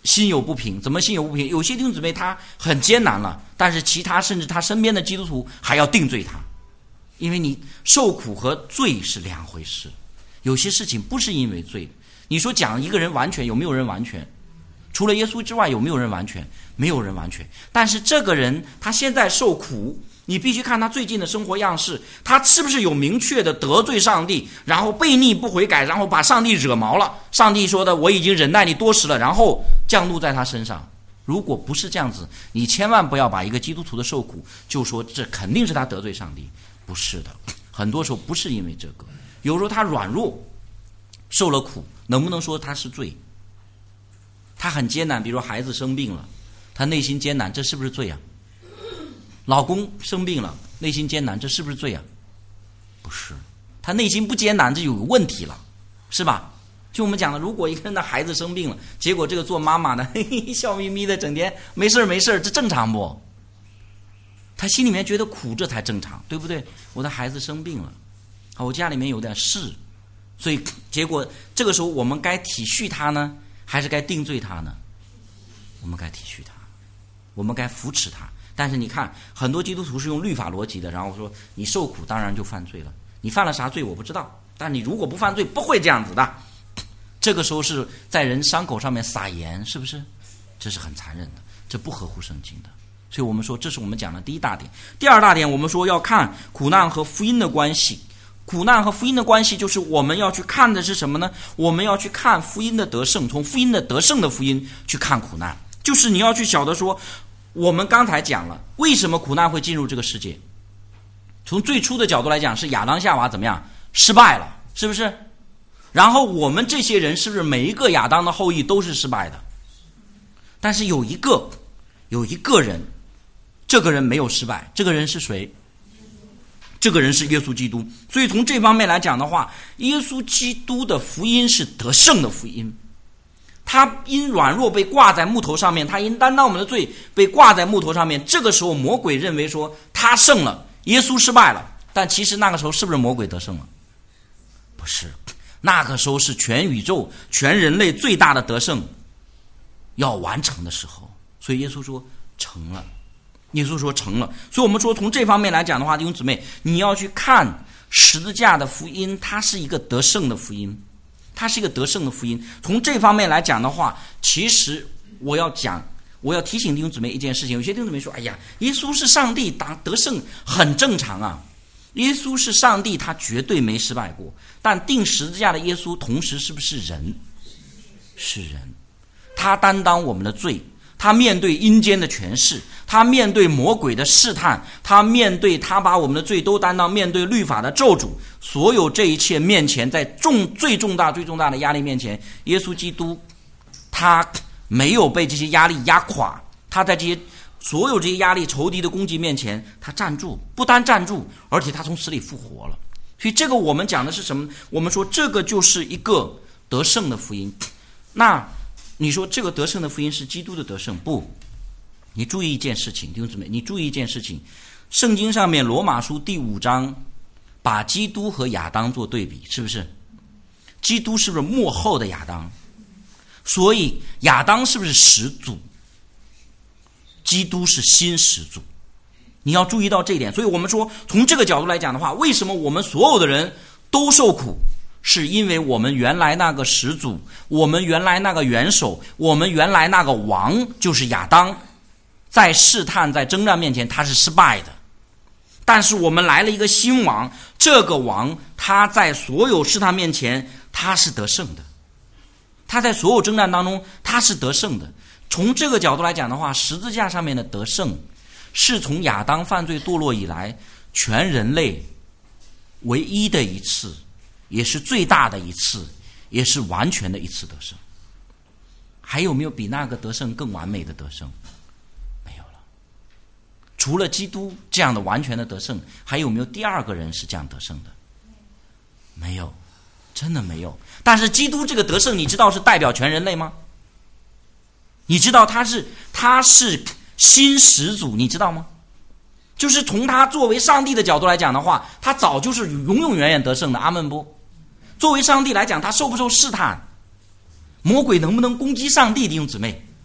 心有不平。怎么心有不平？有些弟兄姊妹他很艰难了，但是其他甚至他身边的基督徒还要定罪他，因为你受苦和罪是两回事。有些事情不是因为罪的。你说讲一个人完全，有没有人完全？除了耶稣之外，有没有人完全？没有人完全。但是这个人他现在受苦，你必须看他最近的生活样式，他是不是有明确的得罪上帝，然后悖逆不悔改，然后把上帝惹毛了，上帝说的我已经忍耐你多时了，然后降怒在他身上。如果不是这样子，你千万不要把一个基督徒的受苦就说这肯定是他得罪上帝。不是的，很多时候不是因为这个，有时候他软弱受了苦，能不能说他是罪？他很艰难，比如说孩子生病了，他内心艰难，这是不是罪啊？老公生病了，内心艰难，这是不是罪啊？不是，他内心不艰难，这有问题了，是吧？就我们讲的，如果一个人的孩子生病了，结果这个做妈妈的嘿嘿笑眯眯的，整天没事没事，这正常不？他心里面觉得苦，这才正常，对不对？我的孩子生病了，我家里面有点事，所以结果这个时候我们该体恤他呢，还是该定罪他呢？我们该体恤他，我们该扶持他。但是你看，很多基督徒是用律法逻辑的，然后说你受苦当然就犯罪了，你犯了啥罪我不知道，但你如果不犯罪不会这样子的。这个时候是在人伤口上面撒盐，是不是？这是很残忍的，这不合乎圣经的。所以我们说这是我们讲的第一大点。第二大点，我们说要看苦难和福音的关系。苦难和福音的关系就是我们要去看的是什么呢？我们要去看福音的得胜，从福音的得胜的福音去看苦难。就是你要去晓得说，我们刚才讲了为什么苦难会进入这个世界。从最初的角度来讲，是亚当夏娃怎么样失败了，是不是？然后我们这些人是不是每一个亚当的后裔都是失败的？但是有一个有一个人，这个人没有失败，这个人是谁？这个人是耶稣基督。所以从这方面来讲的话，耶稣基督的福音是得胜的福音。他因软弱被挂在木头上面，他因担当我们的罪被挂在木头上面。这个时候魔鬼认为说他胜了，耶稣失败了。但其实那个时候是不是魔鬼得胜了？不是，那个时候是全宇宙全人类最大的得胜要完成的时候。所以耶稣说成了，耶稣说成了。所以我们说从这方面来讲的话，弟兄姊妹，你要去看十字架的福音，它是一个得胜的福音，它是一个得胜的福音。从这方面来讲的话，其实我要讲，我要提醒弟兄姊妹一件事情。有些弟兄姊妹说，哎呀，耶稣是上帝，当得胜很正常啊。耶稣是上帝，他绝对没失败过。但钉十字架的耶稣同时是不是人？是人，他担当我们的罪，他面对阴间的权势，他面对魔鬼的试探，他面对他把我们的罪都担当，面对律法的咒诅，所有这一切面前，在重最重大最重大的压力面前，耶稣基督他没有被这些压力压垮，他在这些所有这些压力仇敌的攻击面前，他站住，不单站住，而且他从死里复活了。所以这个我们讲的是什么？我们说这个就是一个得胜的福音。那你说这个得胜的福音是基督的得胜？不，你注意一件事情，弟兄姊妹，你注意一件事情，圣经上面罗马书第五章把基督和亚当做对比，是不是？基督是不是末后的亚当？所以亚当是不是始祖？基督是新始祖，你要注意到这一点。所以我们说从这个角度来讲的话，为什么我们所有的人都受苦？是因为我们原来那个始祖，我们原来那个元首，我们原来那个王就是亚当，在试探在征战面前他是失败的。但是我们来了一个新王，这个王他在所有试探面前他是得胜的，他在所有征战当中他是得胜的。从这个角度来讲的话，十字架上面的得胜是从亚当犯罪堕落以来全人类唯一的一次，也是最大的一次，也是完全的一次得胜。还有没有比那个得胜更完美的得胜？没有了。除了基督这样的完全的得胜，还有没有第二个人是这样得胜的？没有，真的没有。但是基督这个得胜，你知道是代表全人类吗？你知道他是他是新始祖，你知道吗？就是从他作为上帝的角度来讲的话，他早就是永永远远得胜的。阿们不？作为上帝来讲，他受不受试探？魔鬼能不能攻击上帝？弟兄姊妹，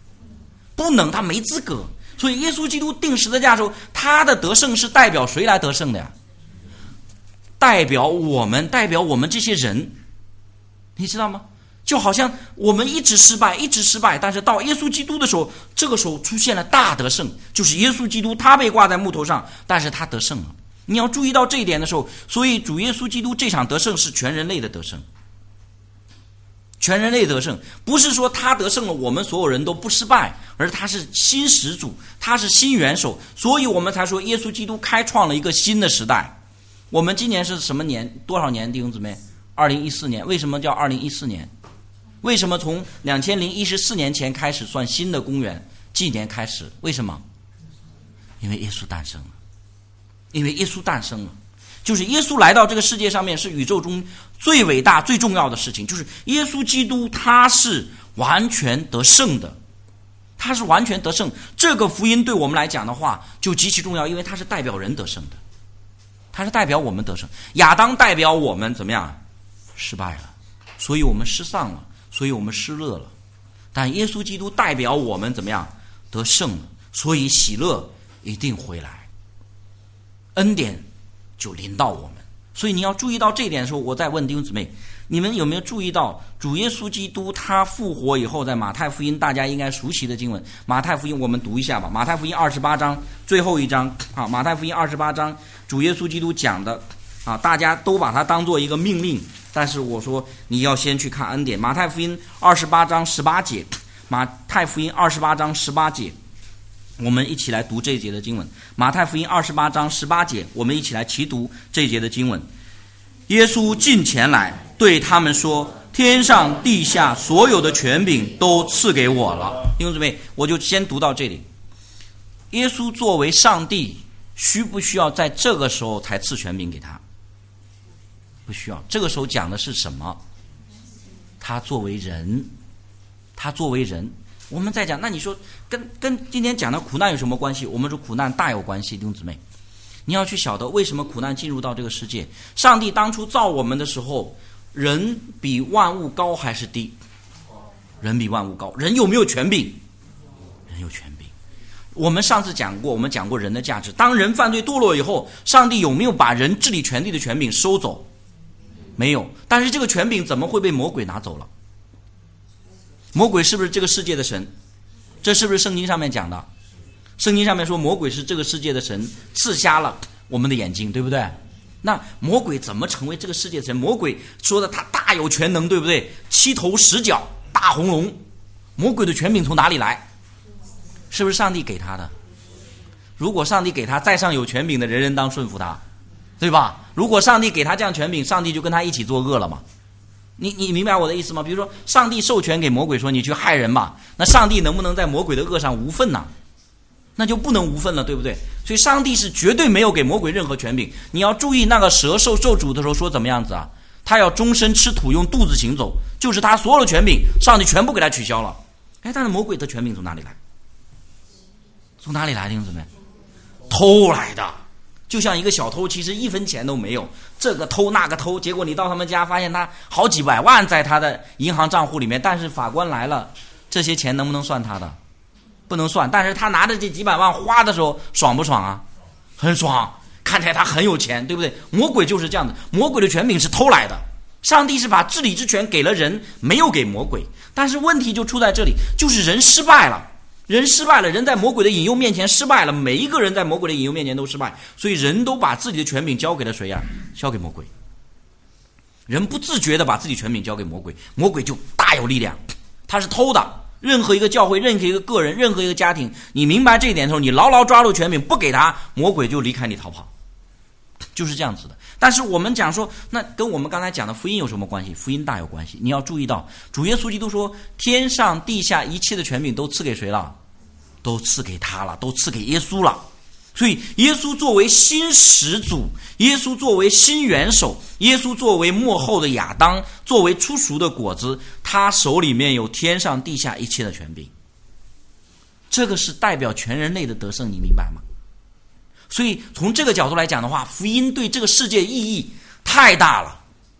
不能，他没资格。所以耶稣基督定十字架的时候，他的得胜是代表谁来得胜的呀？代表我们，代表我们这些人，你知道吗？就好像我们一直失败，一直失败，但是到耶稣基督的时候，这个时候出现了大得胜，就是耶稣基督他被挂在木头上，但是他得胜了。你要注意到这一点的时候，所以主耶稣基督这场得胜是全人类的得胜，全人类得胜，不是说他得胜了我们所有人都不失败，而他是新始祖，他是新元首，所以我们才说耶稣基督开创了一个新的时代。我们今年是什么年？多少年？弟兄姊妹，二零一四年。为什么叫二零一四年？为什么从两千零一十四年前开始算新的公元纪年开始？为什么？因为耶稣诞生了，因为耶稣诞生了，就是耶稣来到这个世界上面是宇宙中最伟大最重要的事情，就是耶稣基督他是完全得胜的，他是完全得胜。这个福音对我们来讲的话就极其重要，因为他是代表人得胜的，他是代表我们得胜。亚当代表我们怎么样？失败了，所以我们失丧了，所以我们失乐了。但耶稣基督代表我们怎么样？得胜了，所以喜乐一定回来，恩典就临到我们。所以你要注意到这一点的时候，我再问弟兄姊妹，你们有没有注意到主耶稣基督他复活以后，在马太福音大家应该熟悉的经文，马太福音我们读一下吧。马太福音二十八章最后一章啊，马太福音二十八章主耶稣基督讲的啊，大家都把它当做一个命令，但是我说你要先去看恩典。马太福音二十八章十八节，马太福音二十八章十八节，我们一起来读这一节的经文。马太福音二十八章十八节，我们一起来齐读这一节的经文。耶稣近前来对他们说，天上地下所有的权柄都赐给我了。弟兄姊妹，我就先读到这里。耶稣作为上帝，需不需要在这个时候才赐权柄给他？不需要。这个时候讲的是什么？他作为人，他作为人。我们在讲，那你说跟跟今天讲的苦难有什么关系？我们说苦难大有关系。弟兄姊妹，你要去晓得为什么苦难进入到这个世界。上帝当初造我们的时候，人比万物高还是低？人比万物高。人有没有权柄？人有权柄。我们上次讲过，我们讲过人的价值。当人犯罪堕落以后，上帝有没有把人治理全地的权柄收走？没有。但是这个权柄怎么会被魔鬼拿走了？魔鬼是不是这个世界的神？这是不是圣经上面讲的？圣经上面说魔鬼是这个世界的神，刺瞎了我们的眼睛，对不对？那魔鬼怎么成为这个世界的神？魔鬼说的他大有全能，对不对？七头十角大红龙，魔鬼的权柄从哪里来？是不是上帝给他的？如果上帝给他，在上有权柄的人人当顺服他，对吧？如果上帝给他这样权柄，上帝就跟他一起作恶了嘛。你你明白我的意思吗？比如说上帝授权给魔鬼说你去害人吧，那上帝能不能在魔鬼的恶上无份呢？那就不能无份了，对不对？所以上帝是绝对没有给魔鬼任何权柄。你要注意，那个蛇受咒诅的时候说怎么样子啊？他要终身吃土，用肚子行走，就是他所有的权柄上帝全部给他取消了。哎，但是魔鬼的权柄从哪里来？从哪里来？弟兄姊妹，偷来的。就像一个小偷其实一分钱都没有，这个偷那个偷，结果你到他们家发现他好几百万在他的银行账户里面，但是法官来了，这些钱能不能算他的？不能算。但是他拿着这几百万花的时候爽不爽啊？很爽，看起来他很有钱，对不对？魔鬼就是这样的，魔鬼的权柄是偷来的，上帝是把治理之权给了人，没有给魔鬼。但是问题就出在这里，就是人失败了，人失败了，人在魔鬼的引诱面前失败了，每一个人在魔鬼的引诱面前都失败，所以人都把自己的权柄交给了谁呀？交给魔鬼。人不自觉的把自己权柄交给魔鬼，魔鬼就大有力量，他是偷的。任何一个教会，任何一个个人，任何一个家庭，你明白这一点的时候，你牢牢抓住权柄不给他，魔鬼就离开你逃跑，就是这样子的。但是我们讲说，那跟我们刚才讲的福音有什么关系？福音大有关系。你要注意到，主耶稣基督说，天上地下一切的权柄都赐给谁了？都赐给他了，都赐给耶稣了。所以耶稣作为新始祖，耶稣作为新元首，耶稣作为末后的亚当，作为初熟的果子，他手里面有天上地下一切的权柄。这个是代表全人类的得胜，你明白吗？所以从这个角度来讲的话，福音对这个世界意义太大了，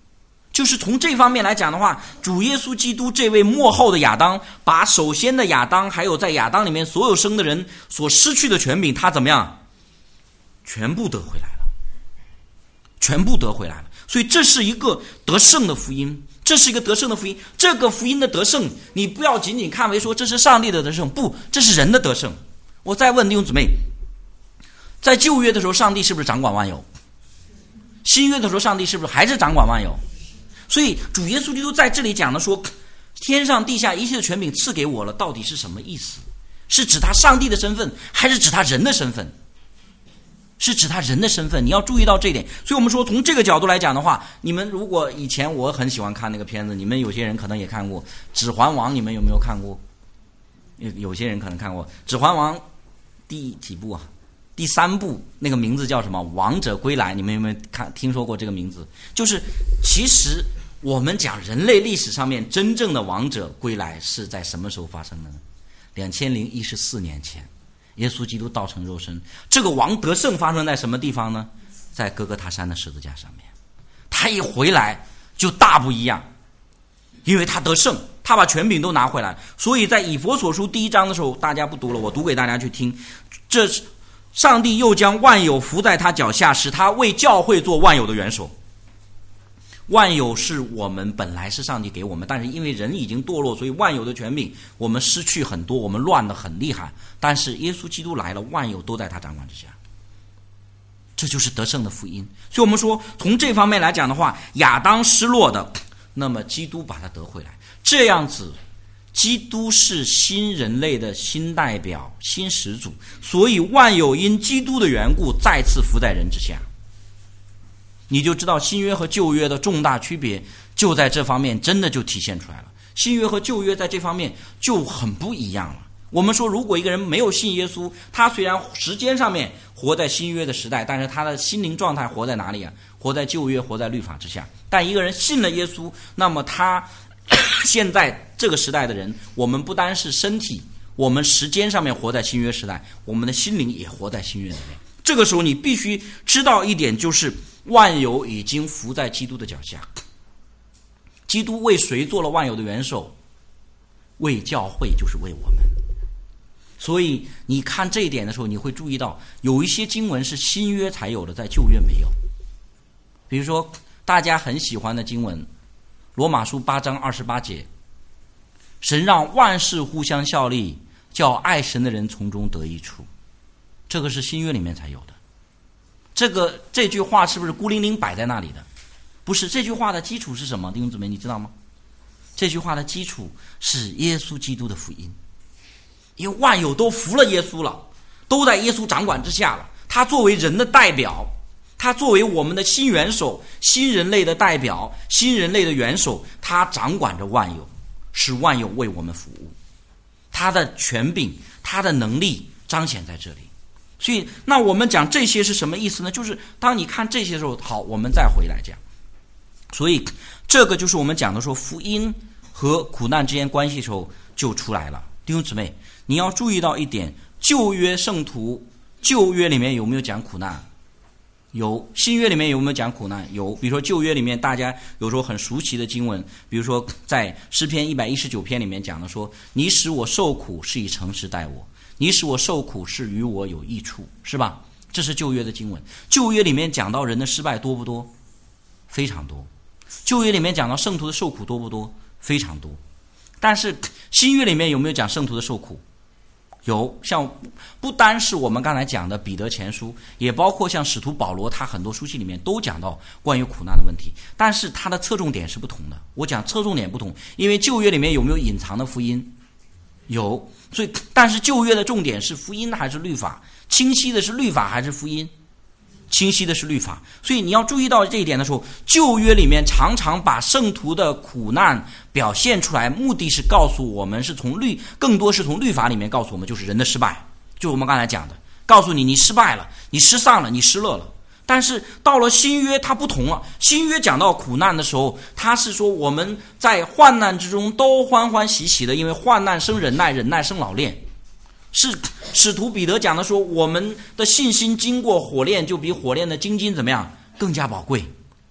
就是从这方面来讲的话，主耶稣基督这位末后的亚当，把首先的亚当还有在亚当里面所有生的人所失去的权柄，他怎么样全部得回来了，全部得回来了。所以这是一个得胜的福音，这是一个得胜的福音。这个福音的得胜，你不要仅仅看为说这是上帝的得胜，不，这是人的得胜。我再问弟兄姊妹，在旧约的时候上帝是不是掌管万有？新约的时候上帝是不是还是掌管万有？所以主耶稣基督在这里讲的说，天上地下一切的权柄赐给我了，到底是什么意思？是指他上帝的身份，还是指他人的身份？是指他人的身份，你要注意到这一点。所以我们说从这个角度来讲的话，你们如果以前我很喜欢看那个片子，你们有些人可能也看过《指环王》，你们有没有看过？有些人可能看过《指环王》第几部啊？第三部，那个名字叫什么？王者归来，你们有没有看听说过这个名字？就是其实我们讲人类历史上面真正的王者归来是在什么时候发生的呢？两千零一十四年前，耶稣基督道成肉身。这个王得胜发生在什么地方呢？在哥哥他山的十字架上面。他一回来就大不一样，因为他得胜，他把权柄都拿回来。所以在以弗所书第一章的时候，大家不读了，我读给大家去听。这上帝又将万有伏在他脚下，使他为教会做万有的元首。万有是我们本来是上帝给我们，但是因为人已经堕落，所以万有的权柄我们失去很多，我们乱得很厉害。但是耶稣基督来了，万有都在他掌管之下，这就是得胜的福音。所以我们说从这方面来讲的话，亚当失落的，那么基督把他得回来，这样子基督是新人类的新代表、新始祖，所以万有因基督的缘故再次伏在人之下。你就知道新约和旧约的重大区别就在这方面，真的就体现出来了。新约和旧约在这方面就很不一样了。我们说如果一个人没有信耶稣，他虽然时间上面活在新约的时代，但是他的心灵状态活在哪里啊？活在旧约，活在律法之下。但一个人信了耶稣，那么他现在这个时代的人，我们不单是身体，我们时间上面活在新约时代，我们的心灵也活在新约里面。这个时候你必须知道一点，就是万有已经伏在基督的脚下。基督为谁做了万有的元首？为教会，就是为我们。所以你看这一点的时候，你会注意到有一些经文是新约才有的，在旧约没有。比如说大家很喜欢的经文，罗马书八章二十八节，神让万事互相效力，叫爱神的人从中得益处。这个是新约里面才有的。这个这句话是不是孤零零摆在那里的？不是，这句话的基础是什么？弟兄姊妹，你知道吗？这句话的基础是耶稣基督的福音。因为万有都服了耶稣了，都在耶稣掌管之下了。他作为人的代表，他作为我们的新元首、新人类的代表、新人类的元首，他掌管着万有，使万有为我们服务。他的权柄、他的能力彰显在这里。所以那我们讲这些是什么意思呢？就是当你看这些的时候，好，我们再回来讲。所以这个就是我们讲的说福音和苦难之间关系的时候就出来了。弟兄姊妹，你要注意到一点，旧约圣徒，旧约里面有没有讲苦难？有。新约里面有没有讲苦难？有。比如说旧约里面大家有时候很熟悉的经文，比如说在诗篇一百一十九篇里面讲的说，你使我受苦是以诚实待我，你使我受苦是与我有益处，是吧？这是旧约的经文。旧约里面讲到人的失败多不多？非常多。旧约里面讲到圣徒的受苦多不多？非常多。但是新约里面有没有讲圣徒的受苦？有。像不单是我们刚才讲的彼得前书，也包括像使徒保罗，他很多书信里面都讲到关于苦难的问题，但是他的侧重点是不同的。我讲侧重点不同，因为旧约里面有没有隐藏的福音？有。所以但是旧约的重点是福音还是律法？清晰的是律法还是福音？清晰的是律法。所以你要注意到这一点的时候，旧约里面常常把圣徒的苦难表现出来，目的是告诉我们，是从律，更多是从律法里面告诉我们，就是人的失败，就我们刚才讲的，告诉你你失败了，你失丧了，你失乐了。但是到了新约它不同了，新约讲到苦难的时候，它是说我们在患难之中都欢欢喜喜的，因为患难生忍耐，忍耐生老练。是使徒彼得讲的说，我们的信心经过火炼，就比火炼的精金怎么样更加宝贵。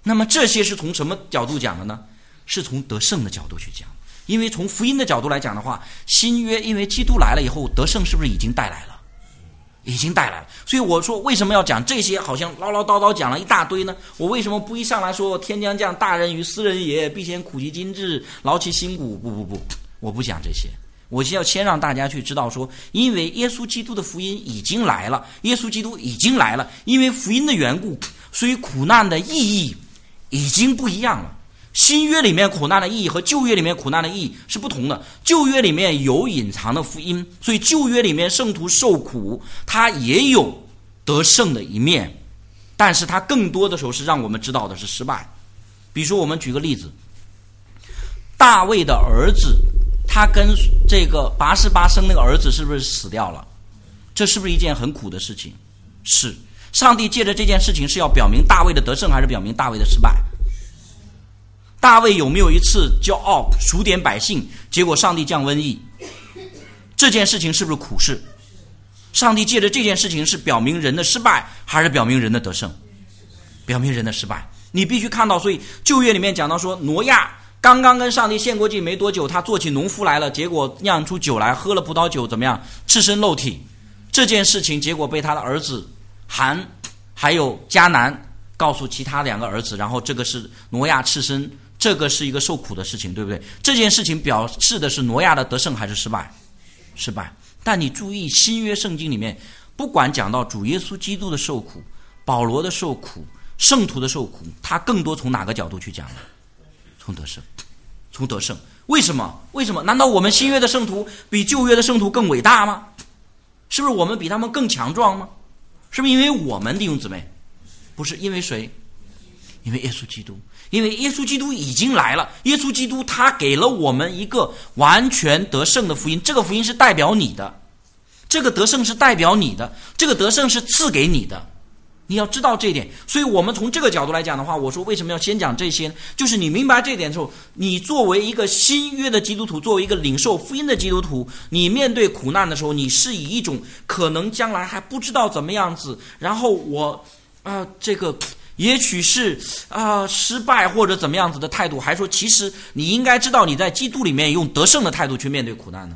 那么这些是从什么角度讲的呢？是从得胜的角度去讲。因为从福音的角度来讲的话，新约因为基督来了以后，得胜是不是已经带来了？已经带来了。所以我说为什么要讲这些，好像唠唠叨叨讲了一大堆呢？我为什么不一上来说天将降大任于斯人也，必先苦其心志，劳其筋骨？不不不，我不讲这些。我要先让大家去知道说，因为耶稣基督的福音已经来了，耶稣基督已经来了，因为福音的缘故，所以苦难的意义已经不一样了。新约里面苦难的意义和旧约里面苦难的意义是不同的。旧约里面有隐藏的福音，所以旧约里面圣徒受苦，它也有得胜的一面，但是它更多的时候是让我们知道的是失败。比如说我们举个例子，大卫的儿子，他跟这个拔示巴生那个儿子是不是死掉了？这是不是一件很苦的事情？是。上帝借着这件事情是要表明大卫的得胜，还是表明大卫的失败？大卫有没有一次骄傲数点百姓，结果上帝降瘟疫？这件事情是不是苦事？上帝借着这件事情是表明人的失败，还是表明人的得胜？表明人的失败。你必须看到，所以旧约里面讲到说，挪亚刚刚跟上帝献过祭没多久，他做起农夫来了，结果酿出酒来，喝了葡萄酒，怎么样？赤身露体。这件事情结果被他的儿子含还有迦南告诉其他两个儿子，然后这个是挪亚赤身，这个是一个受苦的事情，对不对？这件事情表示的是挪亚的得胜还是失败？失败。但你注意新约圣经里面，不管讲到主耶稣基督的受苦，保罗的受苦，圣徒的受苦，他更多从哪个角度去讲呢？从得胜。从得胜。为什么？为什么？难道我们新约的圣徒比旧约的圣徒更伟大吗？是不是我们比他们更强壮吗？是不是因为我们弟兄姊妹？不是。因为谁？因为耶稣基督。因为耶稣基督已经来了，耶稣基督他给了我们一个完全得胜的福音，这个福音是代表你的，这个得胜是代表你的，这个得胜是赐给你的，你要知道这一点。所以我们从这个角度来讲的话，我说为什么要先讲这些，就是你明白这一点之后，你作为一个新约的基督徒，作为一个领受福音的基督徒，你面对苦难的时候，你是以一种可能将来还不知道怎么样子，然后我啊、呃、这个也许是啊、呃、失败或者怎么样子的态度，还说其实你应该知道你在基督里面用得胜的态度去面对苦难呢？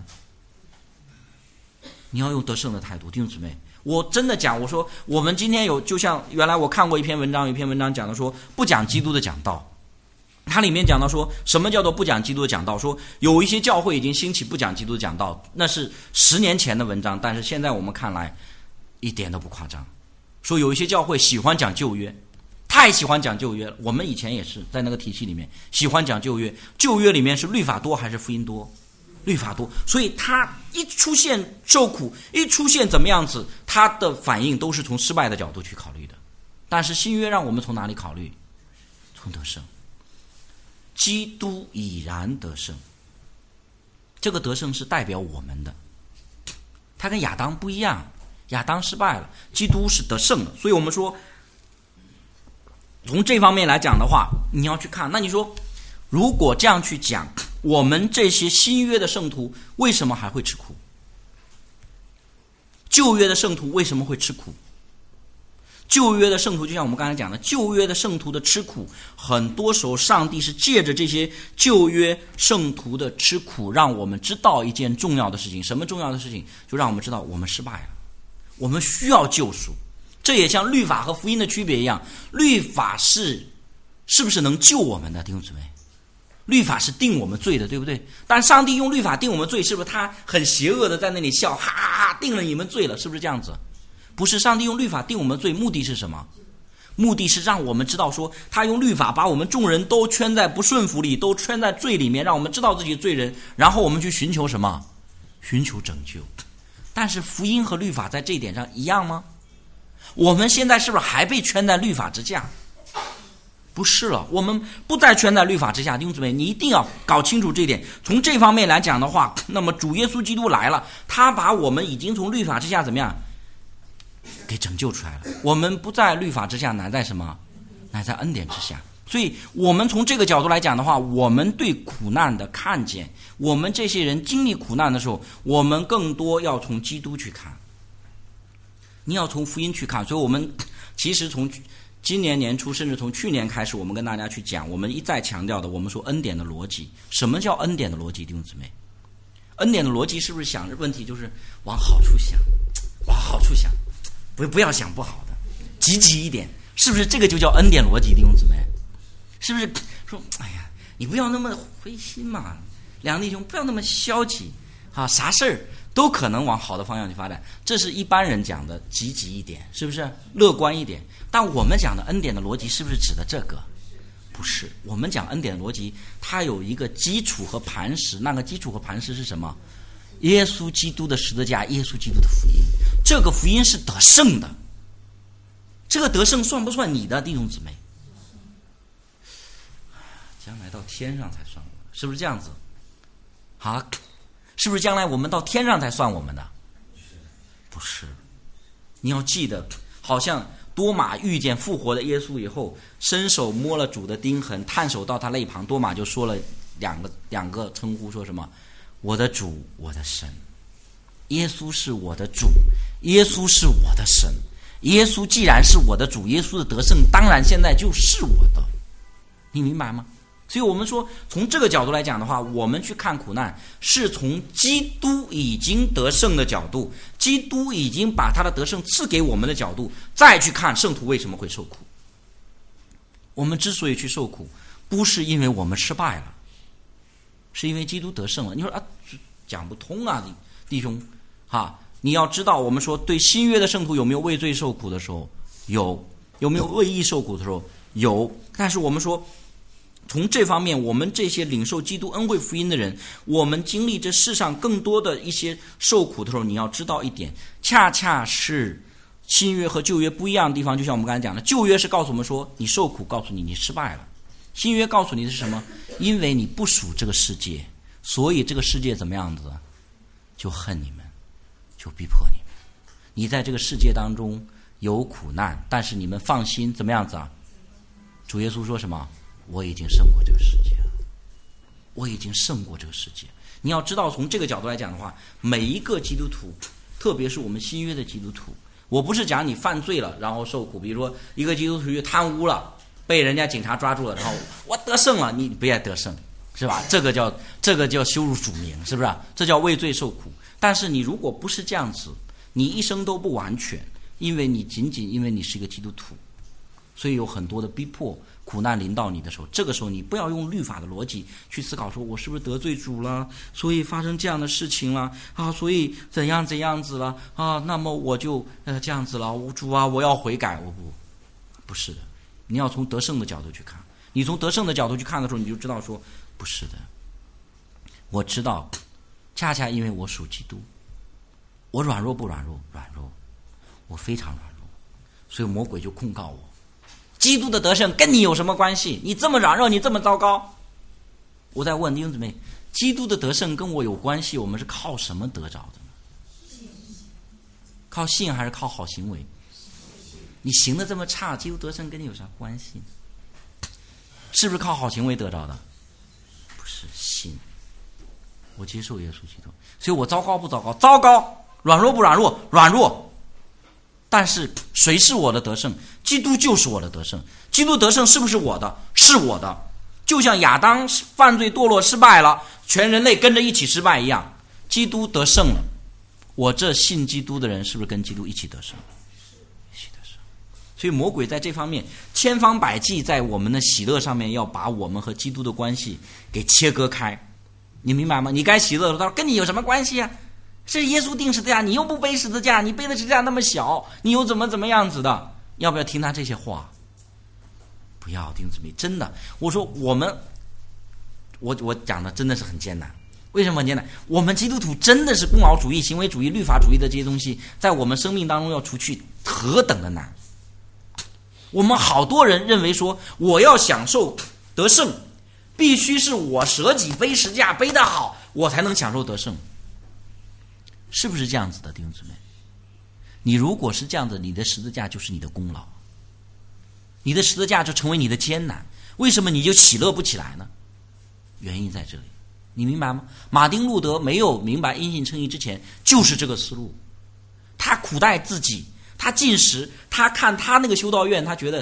你要用得胜的态度，弟兄姊妹，我真的讲，我说我们今天有，就像原来我看过一篇文章，有一篇文章讲的说不讲基督的讲道，它里面讲到说什么叫做不讲基督的讲道，说有一些教会已经兴起不讲基督的讲道，那是十年前的文章，但是现在我们看来一点都不夸张。说有一些教会喜欢讲旧约，太喜欢讲旧约了，我们以前也是在那个体系里面喜欢讲旧约，旧约里面是律法多还是福音多？律法多，所以他一出现受苦，一出现怎么样子，他的反应都是从失败的角度去考虑的。但是新约让我们从哪里考虑？从得胜。基督已然得胜，这个得胜是代表我们的，他跟亚当不一样，亚当失败了，基督是得胜的。所以我们说从这方面来讲的话，你要去看，那你说如果这样去讲，我们这些新约的圣徒为什么还会吃苦？旧约的圣徒为什么会吃苦？旧约的圣徒就像我们刚才讲的，旧约的圣徒的吃苦，很多时候上帝是借着这些旧约圣徒的吃苦，让我们知道一件重要的事情。什么重要的事情？就让我们知道我们失败了，我们需要救赎。这也像律法和福音的区别一样，律法是是不是能救我们的？弟兄姊妹，律法是定我们罪的，对不对？但上帝用律法定我们罪，是不是他很邪恶的在那里笑，哈哈哈，定了你们罪了，是不是这样子？不是，上帝用律法定我们罪，目的是什么？目的是让我们知道说，他用律法把我们众人都圈在不顺服里，都圈在罪里面，让我们知道自己罪人，然后我们去寻求什么？寻求拯救。但是福音和律法在这一点上一样吗？我们现在是不是还被圈在律法之下？不是了，我们不再圈在律法之下。弟兄姊妹，你一定要搞清楚这一点。从这方面来讲的话，那么主耶稣基督来了，他把我们已经从律法之下怎么样给拯救出来了。我们不在律法之下，乃在什么？乃在恩典之下。所以我们从这个角度来讲的话，我们对苦难的看见，我们这些人经历苦难的时候，我们更多要从基督去看，你要从福音去看。所以我们其实从今年年初甚至从去年开始，我们跟大家去讲，我们一再强调的，我们说恩典的逻辑。什么叫恩典的逻辑？弟兄姊妹，恩典的逻辑是不是想问题就是往好处想，往好处想，不不要想不好的，积极一点，是不是这个就叫恩典逻辑？弟兄姊妹，是不是说哎呀，你不要那么灰心嘛，两个弟兄不要那么消极啊，啥事儿都可能往好的方向去发展，这是一般人讲的积极一点，是不是乐观一点？但我们讲的恩典的逻辑是不是指的这个？不是，我们讲恩典的逻辑，它有一个基础和磐石，那个基础和磐石是什么？耶稣基督的十字架，耶稣基督的福音，这个福音是得胜的。这个得胜算不算你的，弟兄姊妹？将来到天上才算我的，是不是这样子？啊，是不是将来我们到天上才算我们的？不是，你要记得，好像多马遇见复活的耶稣以后，伸手摸了主的钉痕，探手到他肋旁，多马就说了两个两个称呼，说什么？我的主，我的神。耶稣是我的主，耶稣是我的神。耶稣既然是我的主，耶稣的得胜当然现在就是我的，你明白吗？所以我们说从这个角度来讲的话，我们去看苦难是从基督已经得胜的角度，基督已经把他的得胜赐给我们的角度，再去看圣徒为什么会受苦。我们之所以去受苦，不是因为我们失败了，是因为基督得胜了。你说啊，讲不通啊，弟兄哈，你要知道，我们说对新约的圣徒有没有为罪受苦的时候？有。有没有为义受苦的时候？有。但是我们说从这方面，我们这些领受基督恩惠福音的人，我们经历这世上更多的一些受苦的时候，你要知道一点，恰恰是新约和旧约不一样的地方。就像我们刚才讲的，旧约是告诉我们说你受苦，告诉你你失败了。新约告诉你的是什么？因为你不属这个世界，所以这个世界怎么样子？就恨你们，就逼迫你们。你在这个世界当中有苦难，但是你们放心，怎么样子啊？主耶稣说什么？我已经胜过这个世界了，我已经胜过这个世界。你要知道，从这个角度来讲的话，每一个基督徒，特别是我们新约的基督徒，我不是讲你犯罪了然后受苦，比如说一个基督徒贪污了，被人家警察抓住了，然后我得胜了，你不要得胜，是吧？这个叫这个叫羞辱主名，是不是？这叫为罪受苦。但是你如果不是这样子，你一生都不完全，因为你仅仅因为你是一个基督徒，所以有很多的逼迫苦难临到你的时候，这个时候你不要用律法的逻辑去思考，说我是不是得罪主了，所以发生这样的事情了啊，所以怎样怎样子了啊，那么我就呃这样子了，主啊，我要悔改。我不不是的，你要从得胜的角度去看。你从得胜的角度去看的时候，你就知道说不是的。我知道，恰恰因为我属基督，我软弱不软弱？软弱，我非常软弱，所以魔鬼就控告我。基督的得胜跟你有什么关系？你这么软弱，你这么糟糕。我在问弟兄姊妹，基督的得胜跟我有关系，我们是靠什么得着的呢？靠信还是靠好行为？你行得这么差，基督得胜跟你有啥关系？是不是靠好行为得着的？不是，信。我接受耶稣基督，所以我糟糕不糟糕？糟糕。软弱不软弱？软弱。但是谁是我的得胜？基督就是我的得胜。基督得胜是不是我的？是我的。就像亚当犯罪堕落失败了，全人类跟着一起失败一样，基督得胜了。我这信基督的人是不是跟基督一起得胜？一起得胜。所以魔鬼在这方面千方百计在我们的喜乐上面要把我们和基督的关系给切割开。你明白吗？你该喜乐的时候，他说跟你有什么关系啊？是耶稣定十字架，你又不背十字架，你背的十字架那么小，你又怎么怎么样子的？要不要听他这些话？不要，弟兄姊妹，真的，我说我们，我我讲的真的是很艰难。为什么很艰难？我们基督徒真的是功劳主义、行为主义、律法主义的这些东西，在我们生命当中要除去，何等的难！我们好多人认为说，我要享受得胜，必须是我舍己背十字架背得好，我才能享受得胜。是不是这样子的，弟兄姊妹？你如果是这样子，你的十字架就是你的功劳，你的十字架就成为你的艰难。为什么你就喜乐不起来呢？原因在这里，你明白吗？马丁路德没有明白因信称义之前，就是这个思路。他苦待自己，他进食，他看他那个修道院，他觉得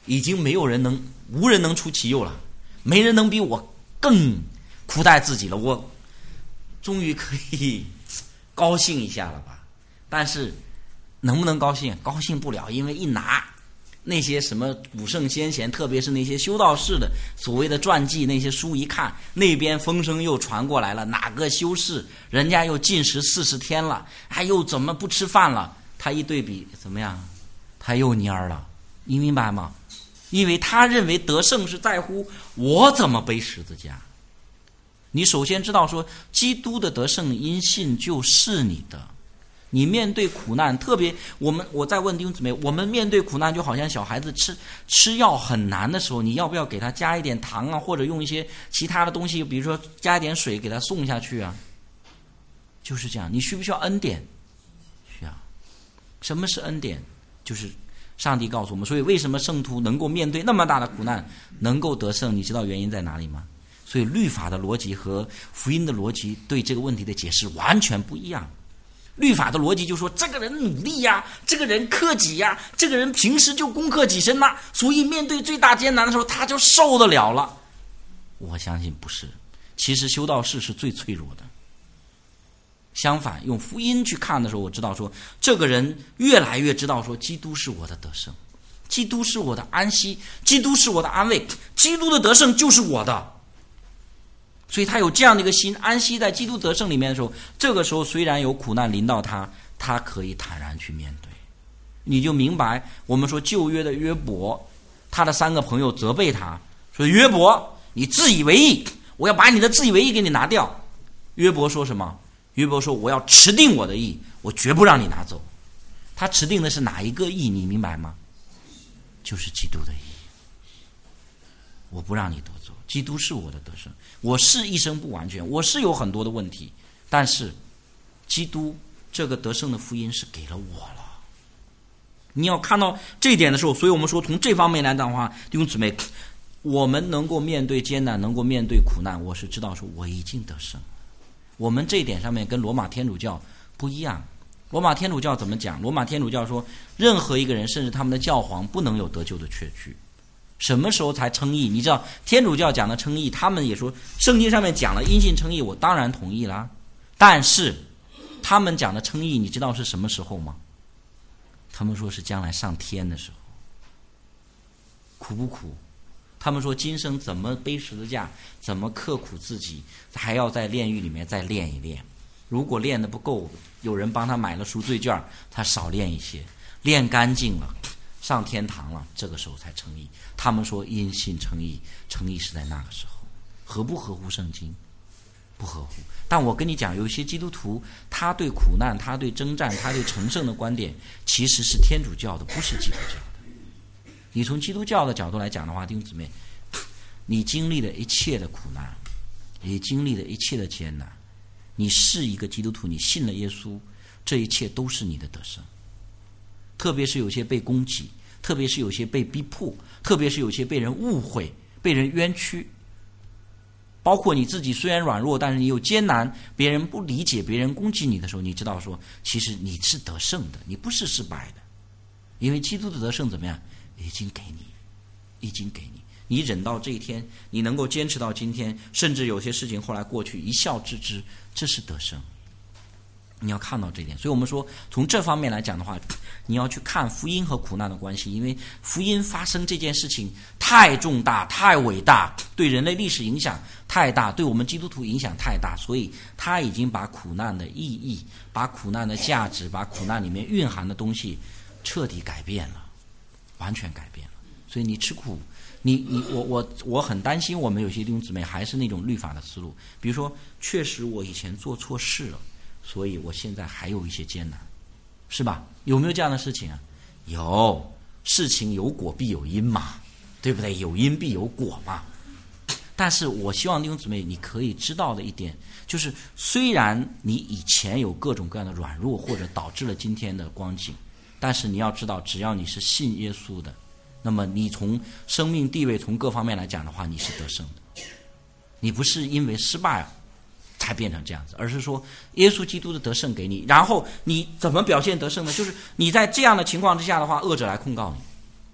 已经没有人能无人能出其右了，没人能比我更苦待自己了，我终于可以高兴一下了吧。但是能不能高兴？高兴不了，因为一拿那些什么古圣先贤，特别是那些修道士的所谓的传记，那些书一看，那边风声又传过来了，哪个修士人家又禁食四十天了，还又怎么不吃饭了，他一对比怎么样？他又蔫了，你明白吗？因为他认为得胜是在乎我怎么背十字架。你首先知道说，基督的得胜因信就是你的。你面对苦难，特别我们我在问弟兄姊妹，我们面对苦难就好像小孩子吃吃药很难的时候，你要不要给他加一点糖啊，或者用一些其他的东西，比如说加一点水给他送下去啊？就是这样。你需不需要恩典？需要。什么是恩典？就是上帝告诉我们，所以为什么圣徒能够面对那么大的苦难能够得胜，你知道原因在哪里吗？所以律法的逻辑和福音的逻辑对这个问题的解释完全不一样。律法的逻辑就说，这个人努力呀，这个人克己呀，这个人平时就攻克己身呐，所以面对最大艰难的时候他就受得了了。我相信不是，其实修道士是最脆弱的。相反，用福音去看的时候，我知道说，这个人越来越知道说，基督是我的得胜，基督是我的安息，基督是我的安慰，基督的得胜就是我的。所以他有这样的一个心，安息在基督得胜里面的时候，这个时候虽然有苦难临到他，他可以坦然去面对。你就明白，我们说旧约的约伯，他的三个朋友责备他说，约伯你自以为义，我要把你的自以为义给你拿掉。约伯说什么？约伯说，我要持定我的义，我绝不让你拿走。他持定的是哪一个义？你明白吗？就是基督的义，我不让你得走，基督是我的得胜。我是一生不完全，我是有很多的问题，但是基督这个得胜的福音是给了我了。你要看到这一点的时候，所以我们说从这方面来讲的话，弟兄姊妹，我们能够面对艰难，能够面对苦难，我是知道说我已经得胜了。我们这一点上面跟罗马天主教不一样。罗马天主教怎么讲？罗马天主教说，任何一个人，甚至他们的教皇不能有得救的确据。什么时候才称义？你知道天主教讲的称义，他们也说圣经上面讲了因信称义，我当然同意啦。但是他们讲的称义，你知道是什么时候吗？他们说是将来上天的时候。苦不苦？他们说今生怎么背十字架，怎么刻苦自己，还要在炼狱里面再练一练。如果练得不够，有人帮他买了赎罪券，他少练一些，练干净了，上天堂了，这个时候才称义。他们说因信称义，称义是在那个时候。合不合乎圣经？不合乎。但我跟你讲，有一些基督徒，他对苦难，他对征战，他对成圣的观点，其实是天主教的，不是基督教的。你从基督教的角度来讲的话，弟兄姊妹，你经历了一切的苦难，你经历了一切的艰难，你是一个基督徒，你信了耶稣，这一切都是你的得胜。特别是有些被攻击，特别是有些被逼迫，特别是有些被人误会，被人冤屈，包括你自己虽然软弱，但是你有艰难，别人不理解，别人攻击你的时候，你知道说其实你是得胜的，你不是失败的。因为基督的得胜怎么样？已经给你，已经给你，你忍到这一天，你能够坚持到今天，甚至有些事情后来过去一笑置之，这是得胜。你要看到这一点。所以我们说从这方面来讲的话，你要去看福音和苦难的关系，因为福音发生这件事情太重大太伟大，对人类历史影响太大，对我们基督徒影响太大，所以他已经把苦难的意义，把苦难的价值，把苦难里面蕴含的东西彻底改变了，完全改变了。所以你吃苦，你你我我我很担心我们有些弟兄姊妹还是那种律法的思路，比如说确实我以前做错事了，所以我现在还有一些艰难，是吧？有没有这样的事情啊？有，事情有果必有因嘛，对不对？有因必有果嘛。但是我希望弟兄姊妹你可以知道的一点，就是虽然你以前有各种各样的软弱，或者导致了今天的光景，但是你要知道，只要你是信耶稣的，那么你从生命地位从各方面来讲的话，你是得胜的。你不是因为失败才变成这样子，而是说耶稣基督的得胜给你，然后你怎么表现得胜呢？就是你在这样的情况之下的话，恶者来控告你，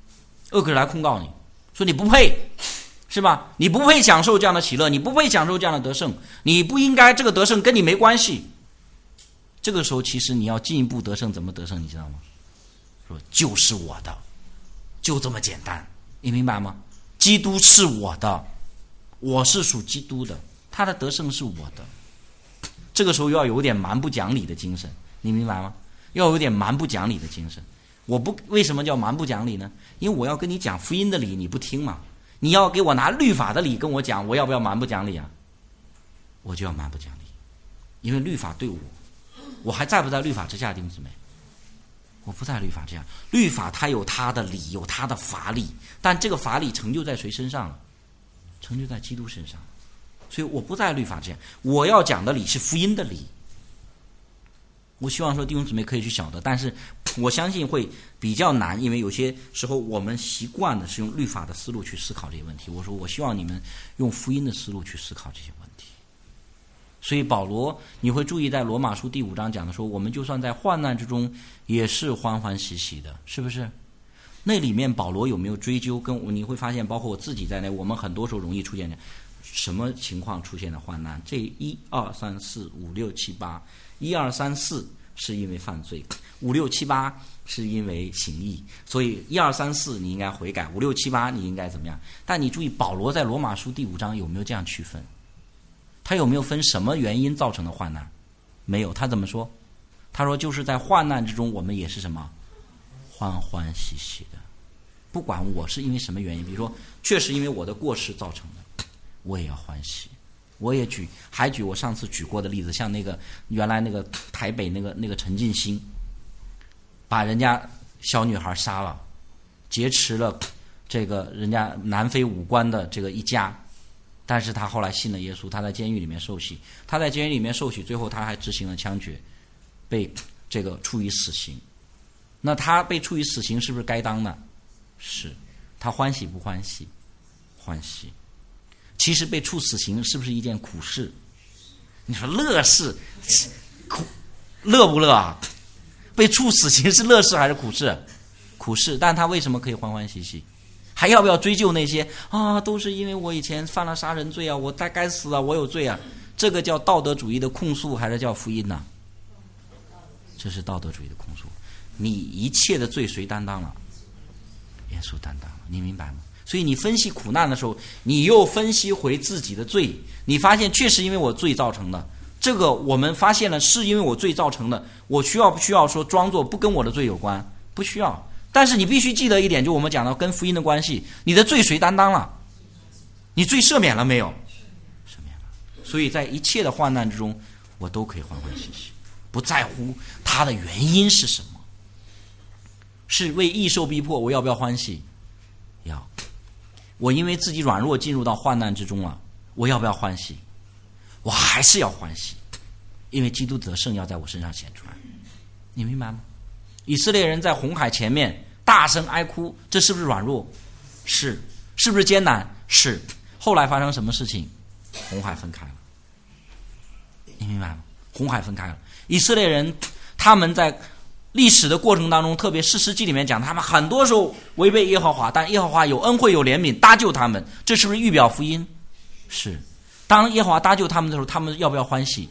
恶鬼来控告你，说你不配，是吧？你不配享受这样的喜乐，你不配享受这样的得胜，你不应该，这个得胜跟你没关系。这个时候其实你要进一步得胜，怎么得胜你知道吗？说就是我的，就这么简单，你明白吗？基督是我的，我是属基督的，他的得胜是我的。这个时候要有点蛮不讲理的精神，你明白吗？要有点蛮不讲理的精神。我不为什么叫蛮不讲理呢？因为我要跟你讲福音的理，你不听嘛。你要给我拿律法的理跟我讲，我要不要蛮不讲理啊？我就要蛮不讲理，因为律法对我，我还在不在律法之下，弟兄姊妹？我不在律法之下。律法它有它的理，有它的法理，但这个法理成就在谁身上了？成就在基督身上。所以我不在律法之下，我要讲的理是福音的理。我希望说弟兄姊妹可以去晓得，但是我相信会比较难，因为有些时候我们习惯的是用律法的思路去思考这些问题。我说我希望你们用福音的思路去思考这些问题。所以保罗你会注意在罗马书第五章讲的说，我们就算在患难之中也是欢欢喜喜的，是不是？那里面保罗有没有追究？跟你会发现包括我自己在内，我们很多时候容易出现什么情况出现的患难？这一二三四五六七八，一二三四是因为犯罪，五六七八是因为行义，所以一二三四你应该悔改，五六七八你应该怎么样？但你注意保罗在罗马书第五章有没有这样区分？他有没有分什么原因造成的患难？没有。他怎么说？他说就是在患难之中我们也是什么？欢欢喜喜的。不管我是因为什么原因，比如说确实因为我的过失造成的，我也要欢喜。我也举还举我上次举过的例子，像那个原来那个台北那个那个陈进兴，把人家小女孩杀了，劫持了这个人家南非武官的这个一家，但是他后来信了耶稣，他在监狱里面受洗，他在监狱里面受洗，最后他还执行了枪决，被这个处以死刑。那他被处以死刑是不是该当的？是。他欢喜不欢喜？欢喜。其实被处死刑是不是一件苦事？你说乐事，苦乐不乐啊？被处死刑是乐事还是苦事？苦事。但他为什么可以欢欢喜喜？还要不要追究那些啊？都是因为我以前犯了杀人罪啊，我该死啊，我有罪啊。这个叫道德主义的控诉还是叫福音呢、啊？这是道德主义的控诉。你一切的罪谁担当了？耶稣担当了，你明白吗？所以你分析苦难的时候，你又分析回自己的罪，你发现确实因为我罪造成的，这个我们发现了是因为我罪造成的，我需要不需要说装作不跟我的罪有关？不需要。但是你必须记得一点，就我们讲到跟福音的关系，你的罪谁担当了？你罪赦免了没有？赦免了。所以在一切的患难之中，我都可以欢欢喜喜，不在乎它的原因是什么。是为义受逼迫，我要不要欢喜？要。我因为自己软弱进入到患难之中了，我要不要欢喜？我还是要欢喜，因为基督得胜要在我身上显出来。你明白吗？以色列人在红海前面大声哀哭，这是不是软弱？是。是不是艰难？是。后来发生什么事情？红海分开了。你明白吗？红海分开了。以色列人他们在历史的过程当中，特别士师记里面讲，他们很多时候违背耶和华，但耶和华有恩惠有怜悯搭救他们，这是不是预表福音？是。当耶和华搭救他们的时候，他们要不要欢喜？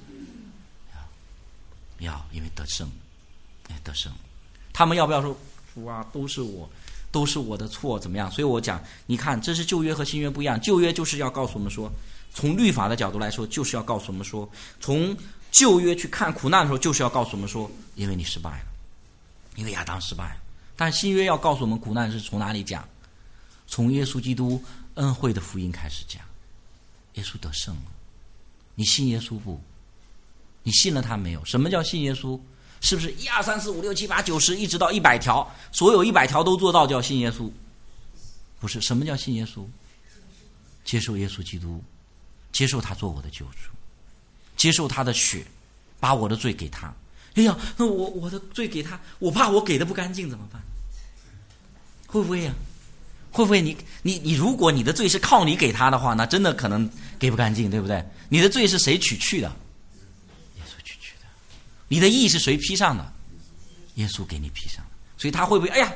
要，要，因为得胜，得胜。他们要不要说主啊，都是我，都是我的错，怎么样？所以我讲，你看，这是旧约和新约不一样。旧约就是要告诉我们说，从律法的角度来说，就是要告诉我们说，从旧约去看苦难的时候，就是要告诉我们说，因为你失败了。因为亚当失败了。但新约要告诉我们苦难是从哪里讲？从耶稣基督恩惠的福音开始讲。耶稣得胜了。你信耶稣不？你信了他没有？什么叫信耶稣？是不是一二三四五六七八九十一直到一百条，所有一百条都做到叫信耶稣？不是。什么叫信耶稣？接受耶稣基督，接受他做我的救主，接受他的血，把我的罪给他。哎呀，那我我的罪给他，我怕我给的不干净怎么办？会不会呀、啊？会不会你你你如果你的罪是靠你给他的话，那真的可能给不干净，对不对？你的罪是谁取去的？耶稣取去的。你的义是谁披上的？耶稣给你披上的。所以他会不会哎呀，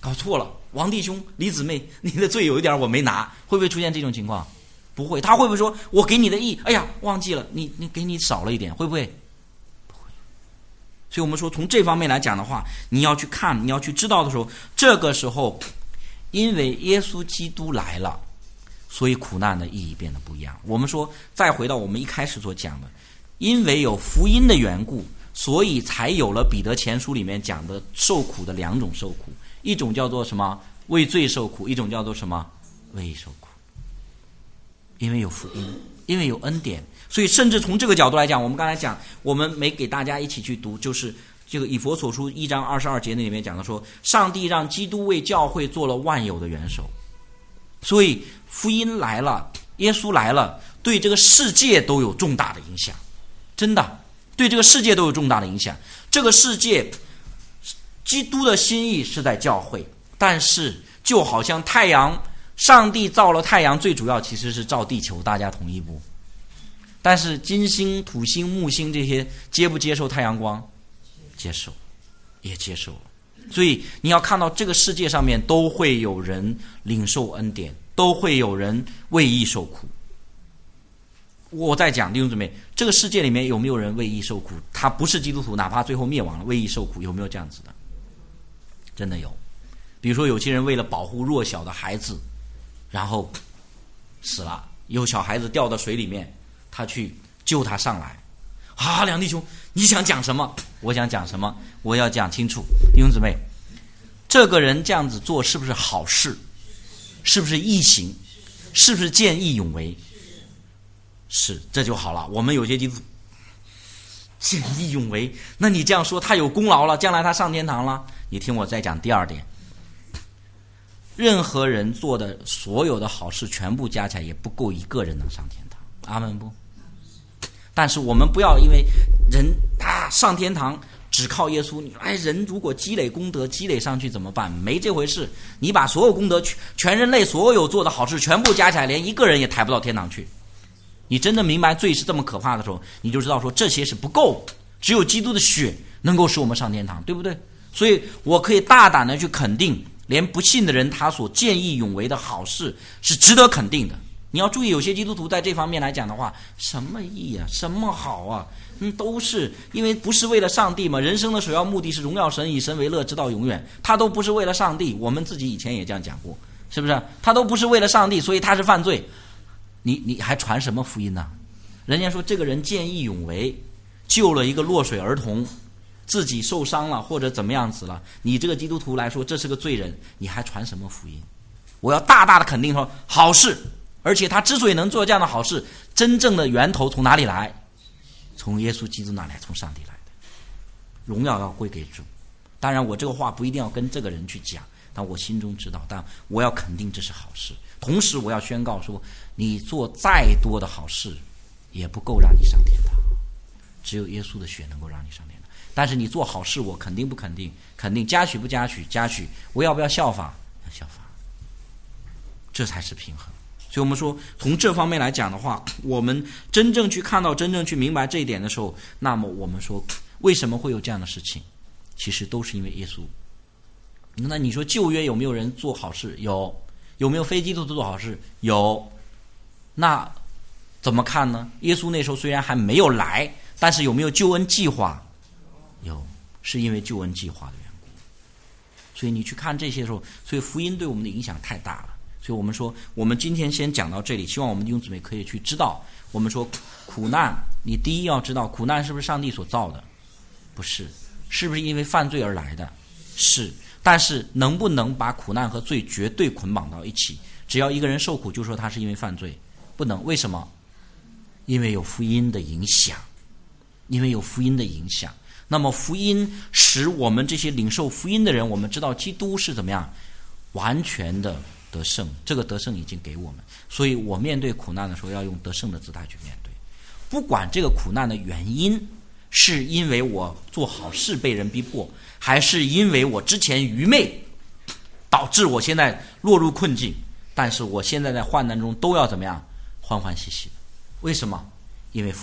搞错了，王弟兄李姊妹，你的罪有一点我没拿，会不会出现这种情况？不会。他会不会说我给你的义，哎呀忘记了，你你给你少了一点，会不会？不会。所以我们说从这方面来讲的话，你要去看，你要去知道的时候，这个时候因为耶稣基督来了，所以苦难的意义变得不一样。我们说再回到我们一开始所讲的，因为有福音的缘故，所以才有了彼得前书里面讲的受苦的两种受苦，一种叫做什么？为罪受苦，一种叫做什么？为义受苦。因为有福音，因为有恩典，所以甚至从这个角度来讲，我们刚才讲，我们没给大家一起去读，就是这个以弗所书一章二十二节那里面讲的说，上帝让基督为教会做了万有的元首。所以福音来了，耶稣来了，对这个世界都有重大的影响，真的对这个世界都有重大的影响。这个世界基督的心意是在教会，但是就好像太阳，上帝造了太阳，最主要其实是照地球，大家同意不？但是金星、土星、木星这些接不接受太阳光？接受，也接受了。所以你要看到这个世界上面都会有人领受恩典，都会有人为义受苦。我在讲弟兄姊妹，这个世界里面有没有人为义受苦？他不是基督徒，哪怕最后灭亡了，为义受苦，有没有这样子的？真的有。比如说有些人为了保护弱小的孩子，然后死了，有小孩子掉到水里面，他去救他上来。啊，梁弟兄，你想讲什么？我想讲什么？我要讲清楚。弟兄姊妹，这个人这样子做是不是好事？是不是义行？是不是见义勇为？是，这就好了。我们有些基督徒见义勇为，那你这样说他有功劳了，将来他上天堂了。你听我再讲第二点，任何人做的所有的好事全部加起来也不够一个人能上天堂，阿们不？但是我们不要因为人啊上天堂只靠耶稣，你哎人如果积累功德积累上去怎么办？没这回事。你把所有功德全人类所有做的好事全部加起来，连一个人也抬不到天堂去。你真的明白罪是这么可怕的时候，你就知道说这些是不够，只有基督的血能够使我们上天堂，对不对？所以我可以大胆的去肯定，连不信的人他所见义勇为的好事是值得肯定的。你要注意，有些基督徒在这方面来讲的话，什么义啊，什么好啊，嗯，都是因为不是为了上帝嘛。人生的首要目的是荣耀神，以神为乐，直到永远。他都不是为了上帝，我们自己以前也这样讲过，是不是？他都不是为了上帝，所以他是犯罪。你你还传什么福音呢？人家说这个人见义勇为，救了一个落水儿童，自己受伤了或者怎么样子了，你这个基督徒来说这是个罪人，你还传什么福音？我要大大的肯定说好事。而且他之所以能做这样的好事，真正的源头从哪里来？从耶稣基督那里来，从上帝来的。荣耀要归给主。当然我这个话不一定要跟这个人去讲，但我心中知道，但我要肯定这是好事。同时我要宣告说，你做再多的好事也不够让你上天堂，只有耶稣的血能够让你上天堂。但是你做好事，我肯定不肯定？肯定。嘉许不嘉许？嘉许。我要不要效法？要效法。这才是平衡。所以我们说从这方面来讲的话，我们真正去看到真正去明白这一点的时候，那么我们说为什么会有这样的事情，其实都是因为耶稣。那你说旧约有没有人做好事？有。有没有非基督徒做好事？有。那怎么看呢？耶稣那时候虽然还没有来，但是有没有救恩计划？有，是因为救恩计划的缘故。所以你去看这些时候，所以福音对我们的影响太大了。所以我们说我们今天先讲到这里，希望我们弟兄姊妹可以去知道，我们说苦难，你第一要知道苦难是不是上帝所造的？不是。是不是因为犯罪而来的？是。但是能不能把苦难和罪绝对捆绑到一起？只要一个人受苦就说他是因为犯罪？不能。为什么？因为有福音的影响，因为有福音的影响。那么福音使我们这些领受福音的人，我们知道基督是怎么样完全的得胜，这个得胜已经给我们，所以我面对苦难的时候要用得胜的姿态去面对。不管这个苦难的原因是因为我做好事被人逼迫，还是因为我之前愚昧导致我现在落入困境，但是我现在在患难中都要怎么样欢欢喜喜的。为什么？因为福音。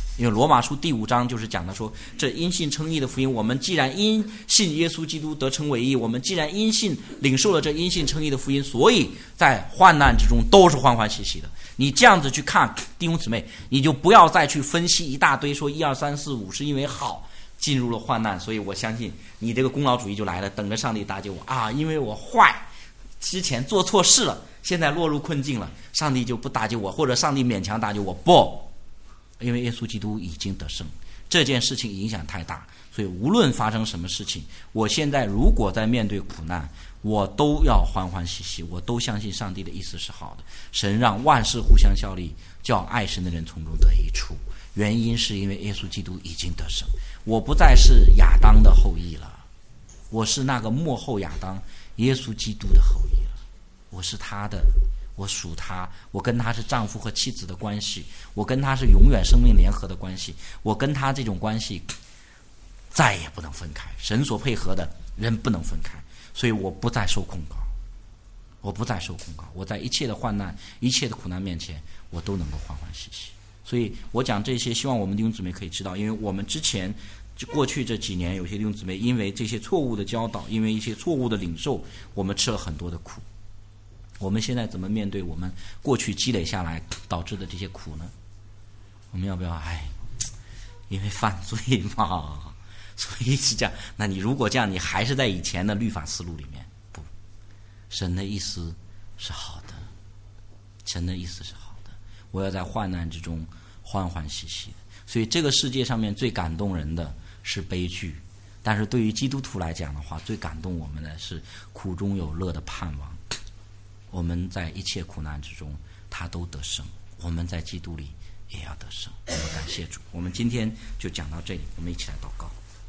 因为罗马书第五章就是讲的说，这因信称义的福音，我们既然因信耶稣基督得称为义，我们既然因信领受了这因信称义的福音，所以在患难之中都是欢欢喜喜的。你这样子去看弟兄姊妹，你就不要再去分析一大堆说一二三四五是因为好进入了患难，所以我相信你这个功劳主义就来了，等着上帝搭救我啊！因为我坏，之前做错事了，现在落入困境了，上帝就不搭救我，或者上帝勉强搭救我。不，因为耶稣基督已经得胜，这件事情影响太大，所以无论发生什么事情，我现在如果在面对苦难，我都要欢欢喜喜，我都相信上帝的意思是好的。神让万事互相效力，叫爱神的人从中得益处。原因是因为耶稣基督已经得胜，我不再是亚当的后裔了，我是那个末后亚当耶稣基督的后裔了，我是他的，我属他，我跟他是丈夫和妻子的关系，我跟他是永远生命联合的关系，我跟他这种关系再也不能分开，神所配合的人不能分开，所以我不再受控告，我不再受控告，我在一切的患难一切的苦难面前，我都能够欢欢喜喜。所以我讲这些，希望我们弟兄姊妹可以知道，因为我们之前就过去这几年，有些弟兄姊妹因为这些错误的教导，因为一些错误的领受，我们吃了很多的苦。我们现在怎么面对我们过去积累下来导致的这些苦呢？我们要不要哎，因为犯罪嘛，所以是这样。那你如果这样，你还是在以前的律法思路里面。不，神的意思是好的，神的意思是好的，我要在患难之中欢欢喜喜的。所以这个世界上面最感动人的是悲剧，但是对于基督徒来讲的话，最感动我们的是苦中有乐的盼望。我们在一切苦难之中他都得胜，我们在基督里也要得胜。我们感谢主。我们今天就讲到这里，我们一起来祷告。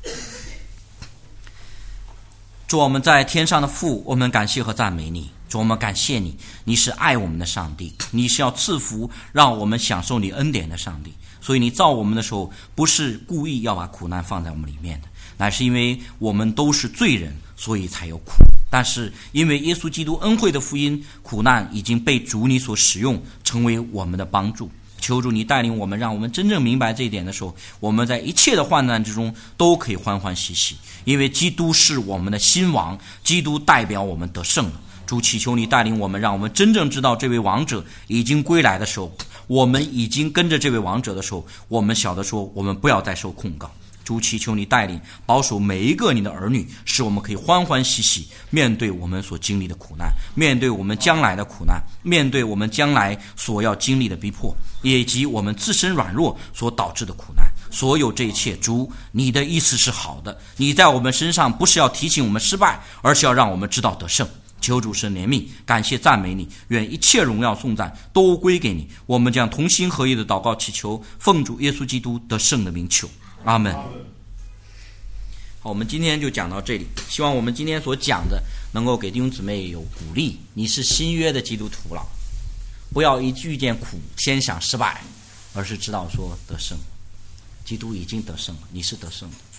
主，我们在天上的父，我们感谢和赞美你。主，我们感谢你，你是爱我们的上帝，你是要赐福让我们享受你恩典的上帝。所以你造我们的时候，不是故意要把苦难放在我们里面的，乃是因为我们都是罪人，所以才有苦。但是因为耶稣基督恩惠的福音，苦难已经被主你所使用，成为我们的帮助。求主你带领我们，让我们真正明白这一点的时候，我们在一切的患难之中都可以欢欢喜喜，因为基督是我们的新王，基督代表我们得胜了。主，祈求你带领我们，让我们真正知道这位王者已经归来的时候，我们已经跟着这位王者的时候，我们晓得说我们不要再受控告。主，祈求你带领保守每一个你的儿女，使我们可以欢欢喜喜面对我们所经历的苦难，面对我们将来的苦难，面对我们将来所要经历的逼迫，以及我们自身软弱所导致的苦难。所有这一切，主，你的意思是好的，你在我们身上不是要提醒我们失败，而是要让我们知道得胜。求主神怜悯，感谢赞美你，愿一切荣耀颂赞都归给你。我们将同心合意的祷告祈求，奉主耶稣基督得胜的名求，阿门。好，我们今天就讲到这里，希望我们今天所讲的能够给弟兄姊妹有鼓励。你是新约的基督徒了，不要一遇见苦先想失败，而是知道说得胜，基督已经得胜了，你是得胜的。